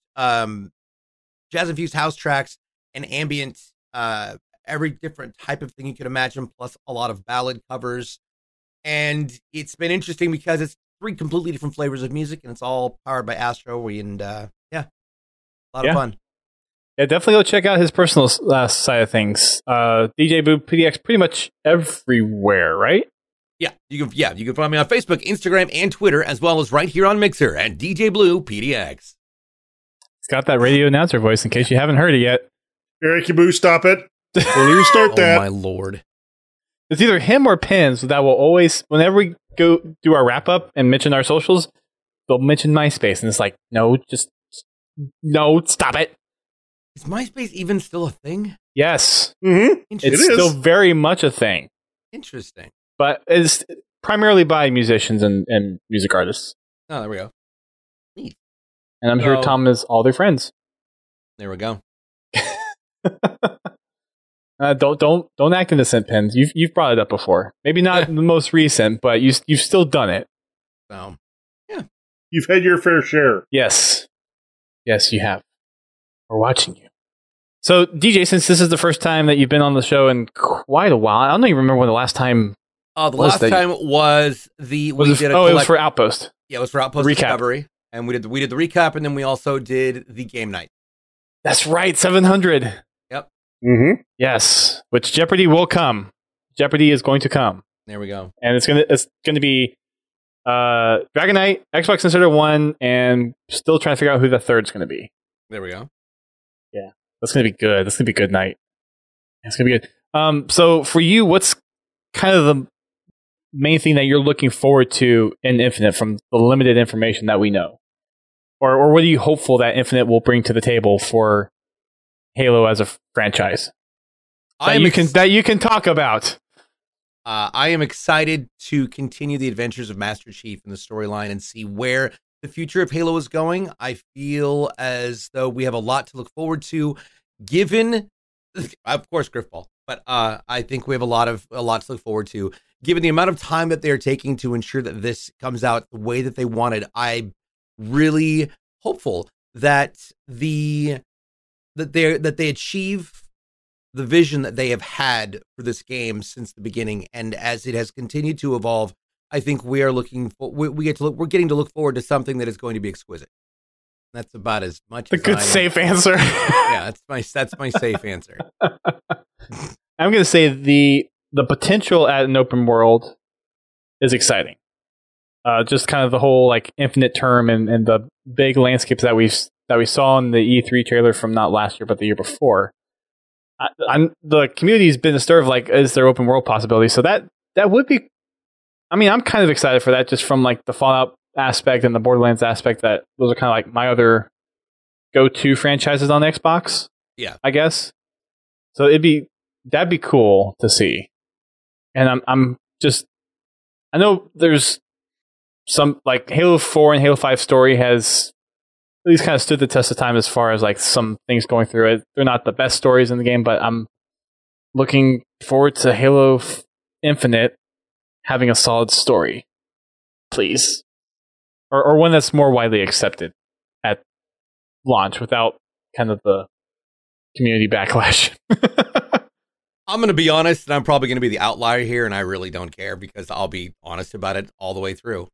house tracks, and ambient, every different type of thing you could imagine, plus a lot of ballad covers. And it's been interesting because it's 3 completely different flavors of music, and it's all powered by Astro. And a lot of fun. Yeah, definitely go check out his personal side of things. DJ Blue PDX pretty much everywhere, right? Yeah, you can find me on Facebook, Instagram, and Twitter, as well as right here on Mixer at DJ Blue PDX. He's got that radio announcer voice in case you haven't heard it yet. Eric Boo, stop it. Don't even start that. Oh, my Lord. It's either him or Pins that will always, whenever we go do our wrap up and mention our socials, they'll mention MySpace. And it's like, no, stop it. Is MySpace even still a thing? Yes. Mm-hmm. It's still very much a thing. Interesting. But it's primarily by musicians and music artists. Oh, there we go. Neat. And I'm sure Tom is all their friends. There we go. Don't act innocent, Pins. You've brought it up before. Maybe not the most recent, but you've still done it. So, yeah. You've had your fair share. Yes, you have. We're watching you. So, DJ, since this is the first time that you've been on the show in quite a while, I don't even remember when the last time. The last time was it was for Outpost. Yeah, it was for Outpost Discovery, and we did the recap, and then we also did the game night. That's right, 700. Yep. Mm-hmm. Yes, which Jeopardy will come. Jeopardy is going to come. There we go. And it's gonna be Dragon Knight, Xbox Insider 1, and still trying to figure out who the third's gonna be. There we go. Yeah, that's gonna be good. That's gonna be a good night. It's gonna be good. So for you, what's kind of the main thing that you're looking forward to in Infinite from the limited information that we know? or what are you hopeful that Infinite will bring to the table for Halo as a franchise that you can talk about? I am excited to continue the adventures of Master Chief in the storyline and see where the future of Halo is going. I feel as though we have a lot to look forward to, given, of course, Griffball, but I think we have a lot to look forward to, given the amount of time that they're taking to ensure that this comes out the way that they wanted. I'm really hopeful that they achieve the vision that they have had for this game since the beginning, and as it has continued to evolve, I think we are we're getting to look forward to something that is going to be exquisite. That's about as much. A good safe answer. Yeah, that's my safe answer. I'm going to say the potential at an open world is exciting. Just kind of the whole like infinite term and the big landscapes that we saw in the E3 trailer from not last year but the year before. The community's been disturbed, like, is there open world possibility? So that would be, I mean, I'm kind of excited for that, just from like the Fallout aspect and the Borderlands aspect. That those are kind of like my other go-to franchises on Xbox. Yeah, I guess. So that'd be cool to see. And I'm just, I know there's some like Halo 4 and Halo 5 story has at least kind of stood the test of time as far as like some things going through it. They're not the best stories in the game, but I'm looking forward to Halo Infinite having a solid story, please. Or one that's more widely accepted at launch without kind of the community backlash. I'm going to be honest, and I'm probably going to be the outlier here, and I really don't care because I'll be honest about it all the way through.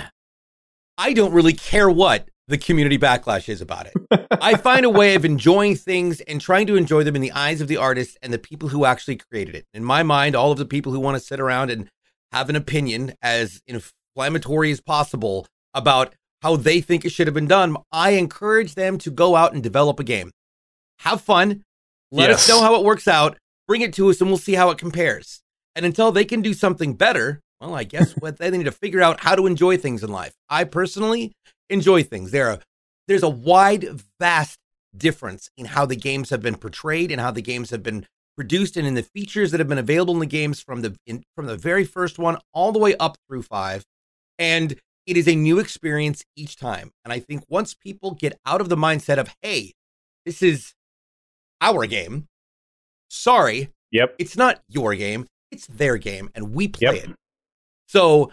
I don't really care what the community backlash is about it. I find a way of enjoying things and trying to enjoy them in the eyes of the artist and the people who actually created it. In my mind, all of the people who want to sit around and have an opinion as inflammatory as possible about how they think it should have been done, I encourage them to go out and develop a game. Have fun. Let us know how it works out. Bring it to us and we'll see how it compares. And until they can do something better, well, I guess they need to figure out how to enjoy things in life. I personally enjoy things. There's a wide, vast difference in how the games have been portrayed and how the games have been produced and in the features that have been available in the games from the very first one all the way up through 5. And it is a new experience each time. And I think once people get out of the mindset of, hey, this is our game. Sorry. Yep. It's not your game. It's their game. And we play it. So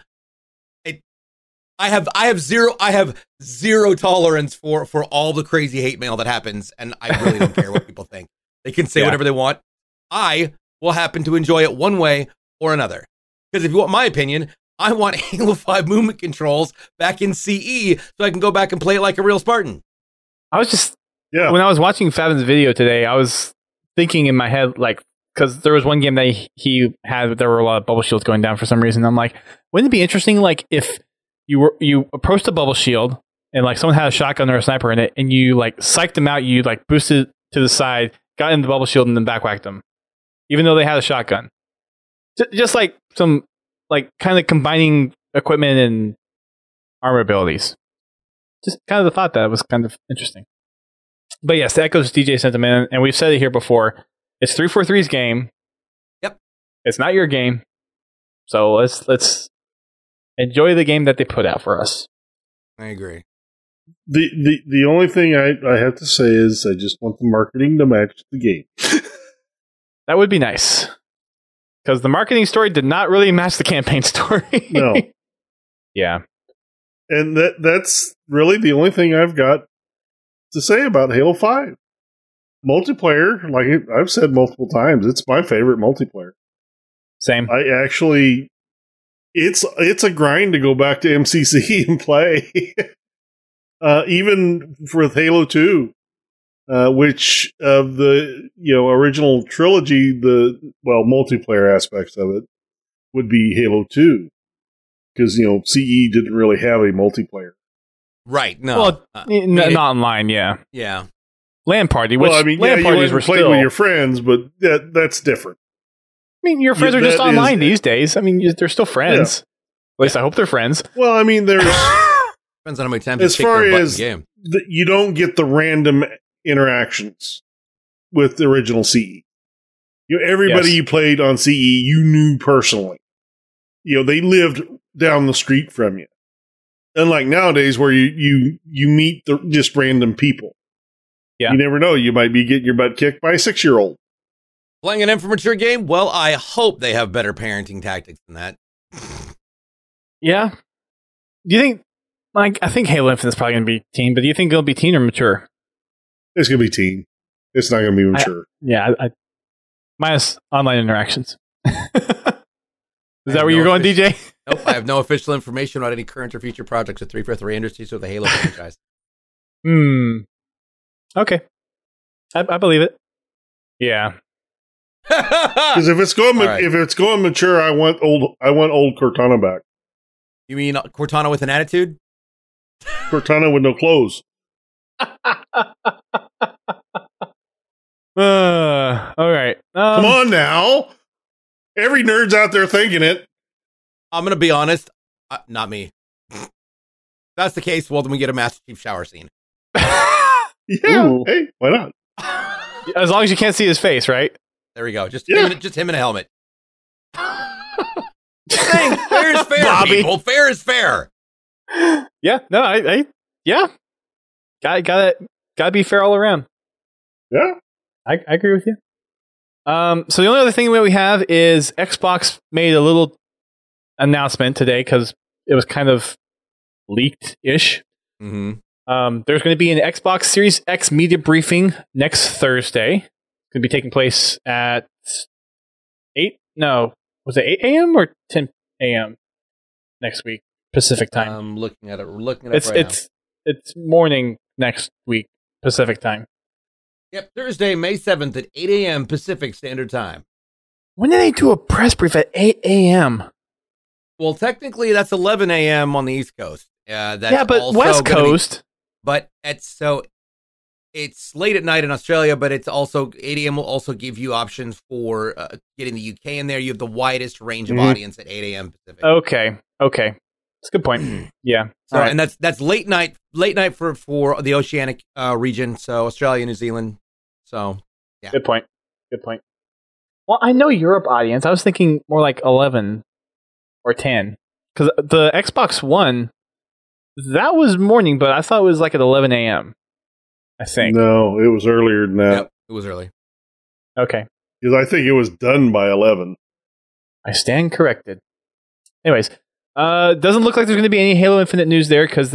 I have zero tolerance for all the crazy hate mail that happens. And I really don't care what people think. They can say whatever they want. I will happen to enjoy it one way or another. Because if you want my opinion, I want Halo 5 movement controls back in CE so I can go back and play it like a real Spartan. I was just, when I was watching Favin's video today, I was thinking in my head, like, because there was one game that he had, there were a lot of bubble shields going down for some reason. I'm like, wouldn't it be interesting, like, if you approached a bubble shield and like someone had a shotgun or a sniper in it, and you like psyched them out, you like boosted to the side, got in the bubble shield, and then backwhacked them, even though they had a shotgun. Just like some, like, kind of combining equipment and armor abilities. Just kind of the thought that was kind of interesting. But yes, that echoes DJ sentiment, and we've said it here before. It's 343's game. Yep. It's not your game. So let's enjoy the game that they put out for us. I agree. The only thing I have to say is I just want the marketing to match the game. That would be nice. Because the marketing story did not really match the campaign story. No. Yeah. And that's really the only thing I've got to say about Halo 5. Multiplayer, like I've said multiple times, it's my favorite multiplayer. Same. I actually, it's a grind to go back to MCC and play. Even with Halo 2. Which of the original trilogy, multiplayer aspects of it would be Halo 2, because CE didn't really have a multiplayer. Right? No, well, not online. Yeah. LAN party. Which LAN parties were played with your friends, but that's different. I mean, your friends are just online these days. I mean, they're still friends. Yeah. At least I hope they're friends. Well, I mean, there's depends on how many times you kick their butt in the game. you don't get the random interactions with the original CE. Everybody you played on CE, you knew personally. They lived down the street from you. Unlike nowadays where you meet just random people. Yeah. You never know. You might be getting your butt kicked by a 6-year-old. Playing an Infomature game? Well, I hope they have better parenting tactics than that. Yeah. Do you think, I think Halo Infinite's probably going to be teen, but do you think it'll be teen or mature? It's going to be teen. It's not going to be mature. Minus online interactions. Is that where you're going, DJ? Nope, I have no official information about any current or future projects with 343 Industries or the Halo franchise. Okay. I believe it. Yeah. Because if it's going mature, I want old Cortana back. You mean Cortana with an attitude? Cortana with no clothes. All right. Come on now. Every nerd's out there thinking it. I'm going to be honest. Not me. If that's the case, well, then we get a Master Chief shower scene. Yeah. Ooh. Hey, why not? As long as you can't see his face, right? There we go. Just him in a helmet. Dang, fair is fair, Bobby. people. Fair is fair. Yeah. No, yeah. Gotta be fair all around. Yeah. I agree with you. So the only other thing that we have is Xbox made a little announcement today because it was kind of leaked-ish. Mm-hmm. There's going to be an Xbox Series X media briefing next Thursday. It's going to be taking place at 8 a.m. or 10 a.m. next week, Pacific time? I'm looking at it. We're looking at it It's morning next week, Pacific time. Yep, Thursday, May 7th at 8 a.m. Pacific Standard Time. When did they do a press brief at 8 a.m.? Well, technically, that's 11 a.m. on the East Coast. But West Coast. But it's late at night in Australia, but it's also 8 a.m. will also give you options for getting the UK in there. You have the widest range of audience at 8 a.m. Pacific. Okay. That's a good point. Yeah. So, right. And that's late night for the Oceanic region, so Australia, New Zealand. So, yeah. Good point. Well, I know Europe audience. I was thinking more like 11 or 10. Because the Xbox One, that was morning, but I thought it was like at 11 a.m. I think. No, it was earlier than that. Yep, it was early. Okay. Because I think it was done by 11. I stand corrected. Anyways, doesn't look like there's going to be any Halo Infinite news there because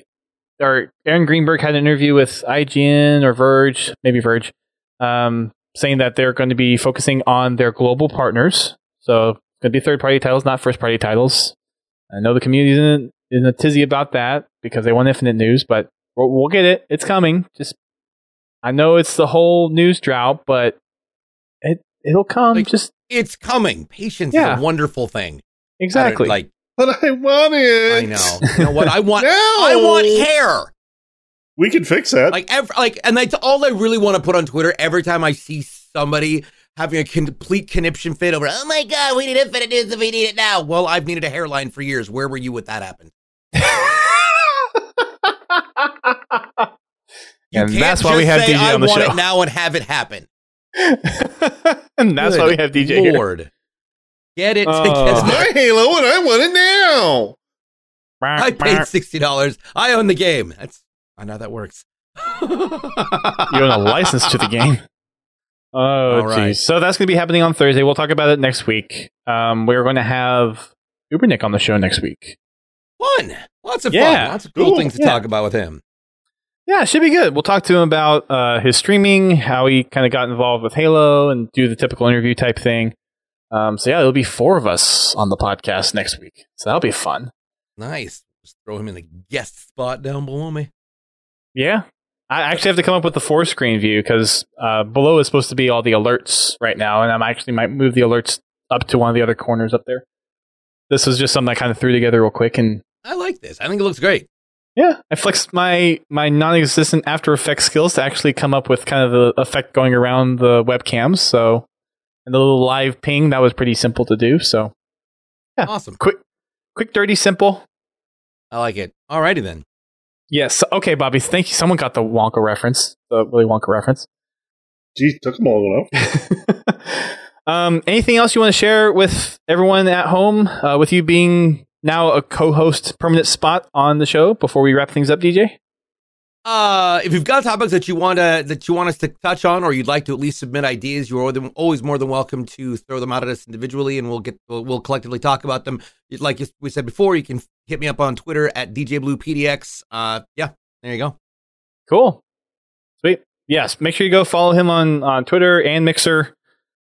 Aaron Greenberg had an interview with IGN or Verge, maybe Verge, saying that they're going to be focusing on their global partners. So it's going to be third-party titles, not first-party titles. I know the community isn't in a tizzy about that because they want Infinite news, but we'll get it. It's coming. I know it's the whole news drought, but it'll come. It's coming. Patience is a wonderful thing. Exactly. But I want it. I know. You know what? I want. I want hair. We can fix that. And that's all I really want to put on Twitter every time I see somebody having a complete conniption fit over, oh my God, we need Infinite news if we need it now. Well, I've needed a hairline for years. Where were you when that happened? And that's why we have DJ on the show. I want it now and have it happen. And that's why we have DJ Lord. Here. Get it My together. Halo and I want it now. I paid $60. I own the game. I know that works. You own a license to the game. Oh, geez. Right. So that's going to be happening on Thursday. We'll talk about it next week. We're going to have Ubernick on the show next week. Fun. Lots of fun. Lots of cool things to talk about with him. Yeah, it should be good. We'll talk to him about his streaming, how he kind of got involved with Halo, and do the typical interview type thing. There'll be 4 of us on the podcast next week. So that'll be fun. Nice. Just throw him in the guest spot down below me. Yeah. I actually have to come up with the 4-screen view because below is supposed to be all the alerts right now, and I actually might move the alerts up to one of the other corners up there. This was just something I kind of threw together real quick, and I like this. I think it looks great. Yeah, I flexed my non-existent After Effects skills to actually come up with kind of the effect going around the webcams. So, and the little live ping, that was pretty simple to do. So, yeah, awesome. Quick, dirty, simple. I like it. Alrighty then. Yes. Okay, Bobby. Thank you. Someone got the Wonka reference, the Willy Wonka reference. Geez, took them long enough. Anything else you want to share with everyone at home? With you being now a co-host permanent spot on the show before we wrap things up, DJ? If you've got topics that you want us to touch on, or you'd like to at least submit ideas, you're always more than welcome to throw them out at us individually, and we'll collectively talk about them. Like we said before, you can hit me up on Twitter at DJBluePDX. Yeah, there you go. Cool, sweet. Yes, make sure you go follow him on Twitter and Mixer.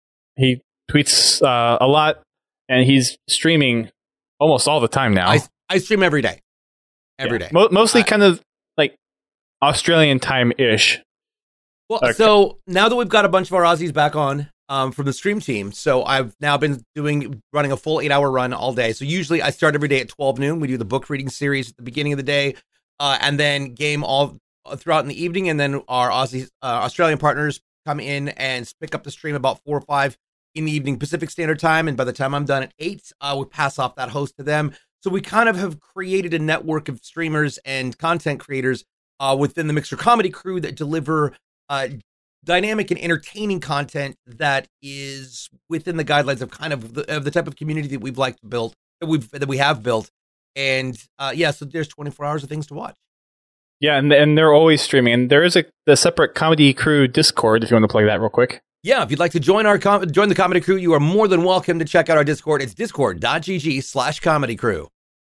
He tweets a lot, and he's streaming almost all the time now. I stream every day. Every day. Mostly kind of like Australian time-ish. Well, okay. So now that we've got a bunch of our Aussies back on from the stream team, so I've now been running a full 8-hour run all day. So usually I start every day at 12 noon. We do the book reading series at the beginning of the day, and then game all throughout in the evening. And then our Australian partners come in and pick up the stream about 4 or 5 in the evening Pacific Standard Time. And by the time I'm done at 8, we pass off that host to them. So we kind of have created a network of streamers and content creators within the Mixer Comedy crew that deliver dynamic and entertaining content that is within the guidelines of kind of the type of community that we've liked to build, that we have built. And so there's 24 hours of things to watch. Yeah, and they're always streaming. And there is the separate Comedy Crew Discord, if you want to plug that real quick. Yeah, if you'd like to join join the Comedy Crew, you are more than welcome to check out our Discord. It's discord.gg/Comedy Crew.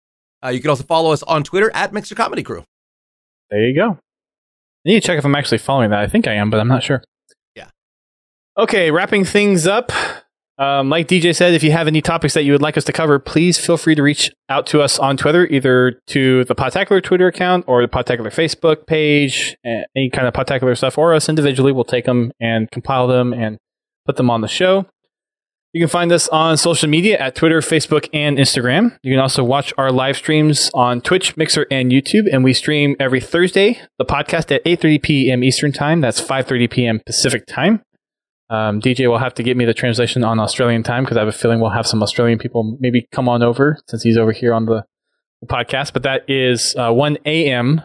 You can also follow us on Twitter at Mixer Comedy Crew. There you go. I need to check if I'm actually following that. I think I am, but I'm not sure. Yeah. Okay, wrapping things up. Like DJ said, if you have any topics that you would like us to cover, please feel free to reach out to us on Twitter, either to the Podtacular Twitter account or the Podtacular Facebook page, any kind of Podtacular stuff, or us individually. We'll take them and compile them and put them on the show. You can find us on social media at Twitter, Facebook, and Instagram. You can also watch our live streams on Twitch, Mixer, and YouTube, and we stream every Thursday, the podcast at 8:30 p.m. Eastern Time. That's 5:30 p.m. Pacific Time. DJ will have to get me the translation on Australian time because I have a feeling we'll have some Australian people maybe come on over since he's over here on the podcast. But that is 1 a.m.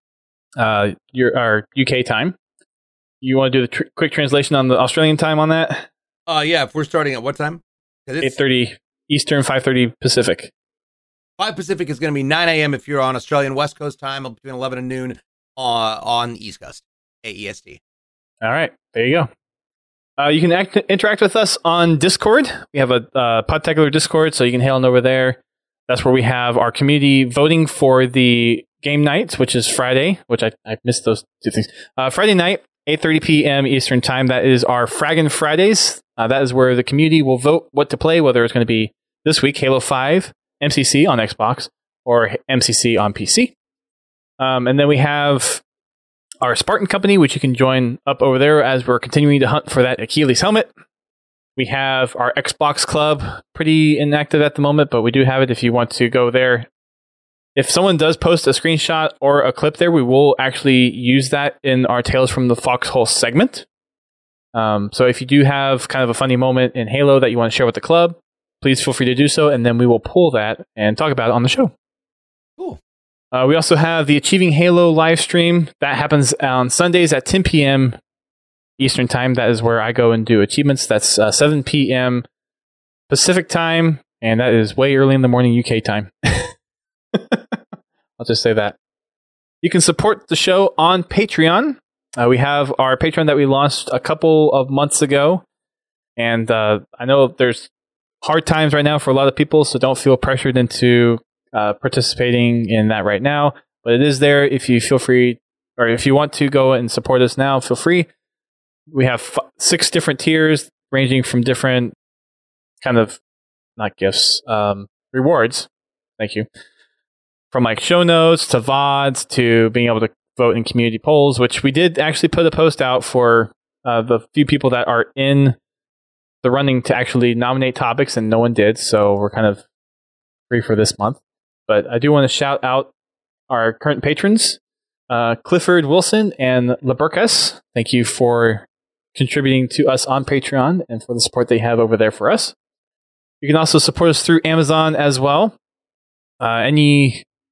Our UK time. You want to do the quick translation on the Australian time on that? Yeah. If we're starting at what time? 8:30 Eastern, 5:30 Pacific. 5 Pacific is going to be 9 a.m. if you're on Australian West Coast time, between 11 and noon on the East Coast, AEST. All right. There you go. You can interact with us on Discord. We have a Podtacular Discord, so you can head on over there. That's where we have our community voting for the game nights, which is Friday, which I missed those two things. Friday night, 8:30 p.m. Eastern Time. That is our Fraggin' Fridays. That is where the community will vote what to play, whether it's going to be this week, Halo 5, MCC on Xbox, or MCC on PC. And then we have our Spartan Company, which you can join up over there as we're continuing to hunt for that Achilles helmet. We have our Xbox Club, pretty inactive at the moment, but we do have it if you want to go there. If someone does post a screenshot or a clip there, we will actually use that in our Tales from the Foxhole segment. So if you do have kind of a funny moment in Halo that you want to share with the club, please feel free to do so, and then we will pull that and talk about it on the show. Cool. We also have the Achieving Halo live stream. That happens on Sundays at 10 p.m. Eastern Time. That is where I go and do achievements. That's 7 p.m. Pacific Time, and that is way early in the morning UK time. I'll just say that. You can support the show on Patreon. We have our Patreon that we launched a couple of months ago, and I know there's hard times right now for a lot of people, so don't feel pressured into participating in that right now, but it is there if you feel free, or if you want to go and support us now, feel free. We have 6 different tiers ranging from different kind of, not gifts, rewards. Thank you. From like show notes to VODs to being able to vote in community polls, which we did actually put a post out for the few people that are in the running to actually nominate topics, and no one did, so we're kind of free for this month. But I do want to shout out our current patrons, Clifford Wilson and Laburkas. Thank you for contributing to us on Patreon and for the support they have over there for us. You can also support us through Amazon as well. Any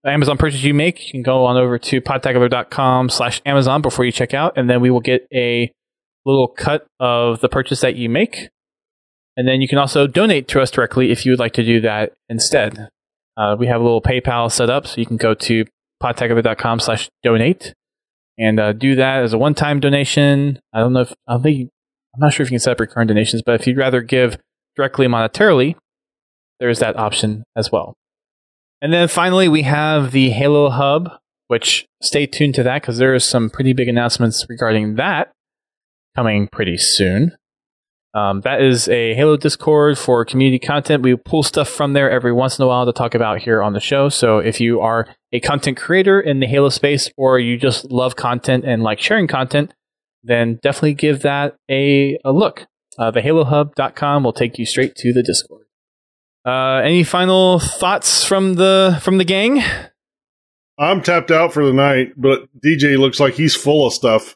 Amazon purchase you make, you can go on over to podtacular.com/Amazon before you check out, and then we will get a little cut of the purchase that you make. And then you can also donate to us directly if you would like to do that instead. We have a little PayPal set up, so you can go to podtacular.com/donate and do that as a one-time donation. I'm not sure if you can set up recurring donations, but if you'd rather give directly monetarily, there's that option as well. And then finally, we have the Halo Hub, which stay tuned to that because there are some pretty big announcements regarding that coming pretty soon. That is a Halo Discord for community content. We pull stuff from there every once in a while to talk about here on the show. So if you are a content creator in the Halo space, or you just love content and like sharing content, then definitely give that a look. TheHaloHub.com will take you straight to the Discord. Any final thoughts from the gang? I'm tapped out for the night, but DJ looks like he's full of stuff.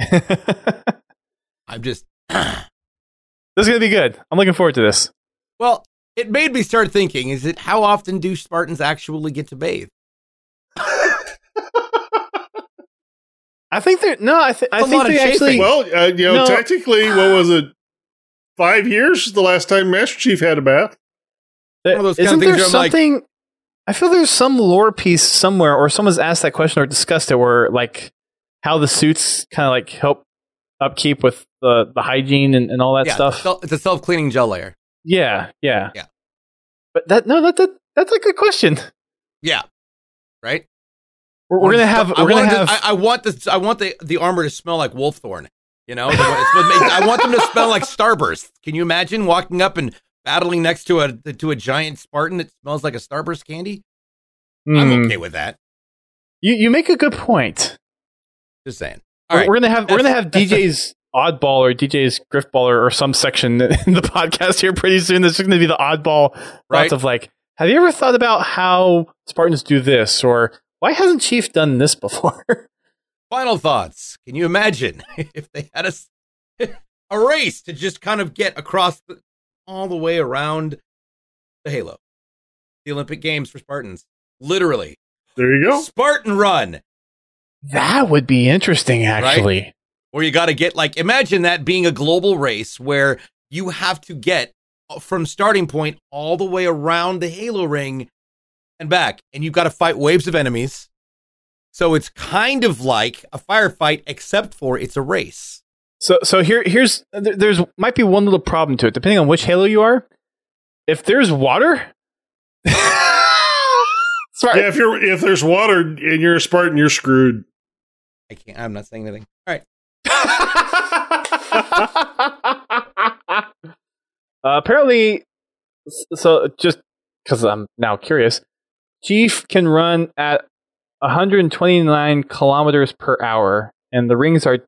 I'm just... This is going to be good. I'm looking forward to this. Well, it made me start thinking, how often do Spartans actually get to bathe? I think they're... No, I think they actually... Well, technically, what was it? 5 years the last time Master Chief had a bath? Isn't there something... I feel there's some lore piece somewhere, or someone's asked that question or discussed it, where like how the suits kind of like help upkeep with the hygiene and all that stuff. It's a self-cleaning gel layer. Yeah. But that's a good question. Yeah. Right? We're gonna have. I want the armor to smell like Wolfthorn. You know, I want them to smell like Starburst. Can you imagine walking up and battling next to a giant Spartan that smells like a Starburst candy? I'm okay with that. You make a good point. Just saying. All right. We're gonna have DJ's Oddball or DJ's Griffballer or some section in the podcast here pretty soon. There's going to be the oddball thoughts of like, have you ever thought about how Spartans do this, or why hasn't Chief done this before? Final thoughts. Can you imagine if they had a race to just kind of get across all the way around the Halo, the Olympic Games for Spartans? Literally. There you go. Spartan run. That would be interesting, actually. Right? Where you got to get, like, imagine that being a global race where you have to get from starting point all the way around the Halo ring and back. And you've got to fight waves of enemies. So it's kind of like a firefight, except for it's a race. So there's might be one little problem to it, depending on which Halo you are. If there's water... Sorry. Yeah, if there's water and you're a Spartan, you're screwed. I'm not saying anything. All right. Apparently, so just because I'm now curious, Chief can run at 129 kilometers per hour, and the rings are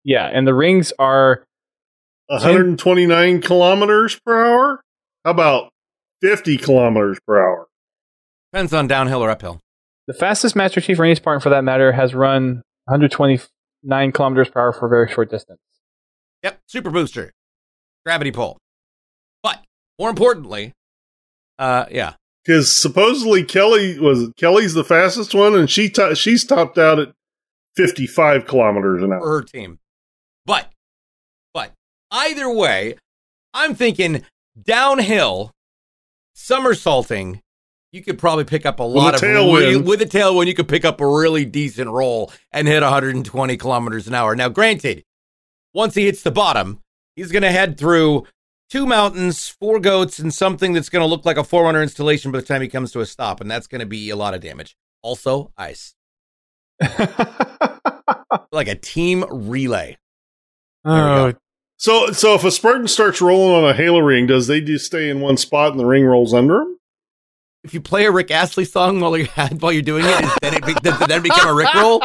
129 kilometers per hour. How about 50 kilometers per hour? Depends on downhill or uphill. The fastest Master Chief or any Spartan, for that matter, has run 129 kilometers per hour for a very short distance. Yep, super booster, gravity pull. But more importantly, because supposedly Kelly's the fastest one, and she's topped out at 55 kilometers an hour for her team. But either way, I'm thinking downhill, somersaulting. You could probably pick up a lot of tailwind. With a tailwind, you could pick up a really decent roll and hit 120 kilometers an hour. Now, granted, once he hits the bottom, he's going to head through 2 mountains, 4 goats, and something that's going to look like a Forerunner installation by the time he comes to a stop, and that's going to be a lot of damage. Also, ice. Like a team relay. Oh. So if a Spartan starts rolling on a Halo ring, does they just stay in one spot and the ring rolls under them? If you play a Rick Astley song while you're doing it, does it then become a Rick roll?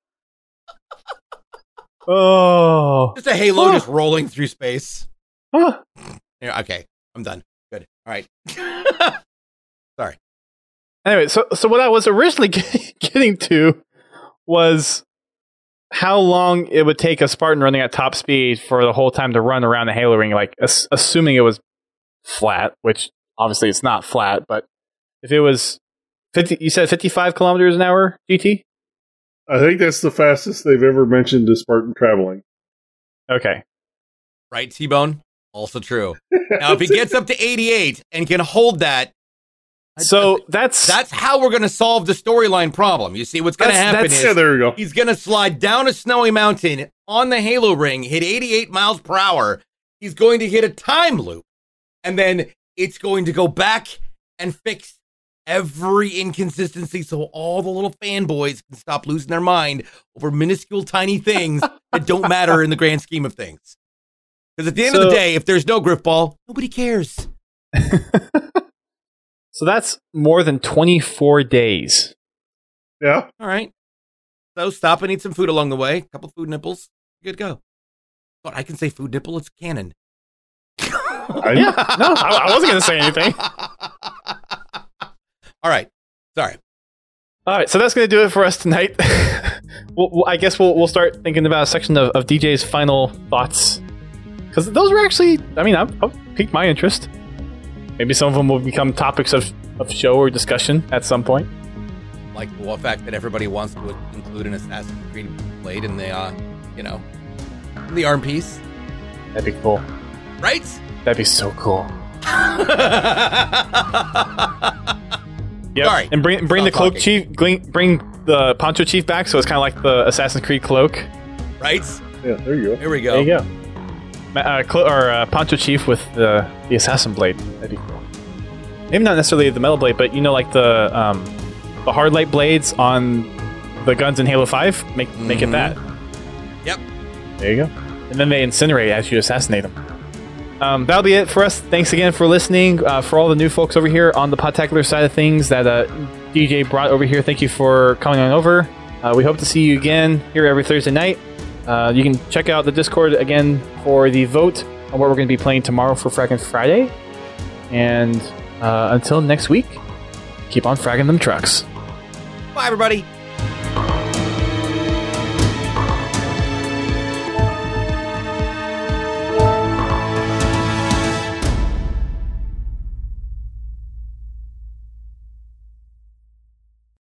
Oh, just a Halo just rolling through space. Yeah, okay, I'm done. Good. All right. Sorry. Anyway, so what I was originally getting to was how long it would take a Spartan running at top speed for the whole time to run around the Halo ring, like assuming it was flat, which obviously it's not flat, but if it was 50. You said 55 kilometers an hour, GT? I think that's the fastest they've ever mentioned a Spartan traveling. Okay. Right, T-Bone? Also true. Now, if he gets up to 88 and can hold that, So that's how we're going to solve the storyline problem. You see, what's going to happen is yeah, there we go. he's going to slide down a snowy mountain on the Halo ring, hit 88 miles per hour. He's going to hit a time loop, and then it's going to go back and fix every inconsistency so all the little fanboys can stop losing their mind over minuscule tiny things that don't matter in the grand scheme of things. Because at the end of the day, if there's no Griffball, nobody cares. So that's more than 24 days. Yeah. All right. So stop and eat some food along the way. A couple food nipples. Good to go. But I can say food nipple. It's canon. Yeah. No, I wasn't going to say anything. All right. Sorry. All right. So that's going to do it for us tonight. I guess we'll start thinking about a section of DJ's final thoughts. Because those were actually, I mean, I've piqued my interest. Maybe some of them will become topics of show or discussion at some point. Like the fact that everybody wants to include an Assassin's Creed blade in the, the arm piece. That'd be cool. Right? That'd be so cool. Yep. Sorry. And bring the cloak talking. Chief, bring the poncho chief back, so it's kind of like the Assassin's Creed cloak. Right? Yeah, there you go. Here we go. There you go. Poncho Chief with the assassin blade. That'd be cool. Maybe not necessarily the metal blade, but like the hard light blades on the guns in Halo 5. Make it that. Yep. There you go. And then they incinerate as you assassinate them. That'll be it for us. Thanks again for listening. For all the new folks over here on the Podtacular side of things that DJ brought over here, thank you for coming on over. We hope to see you again here every Thursday night. You can check out the Discord again for the vote on what we're going to be playing tomorrow for Fragging Friday. And until next week, keep on fragging them trucks. Bye, everybody.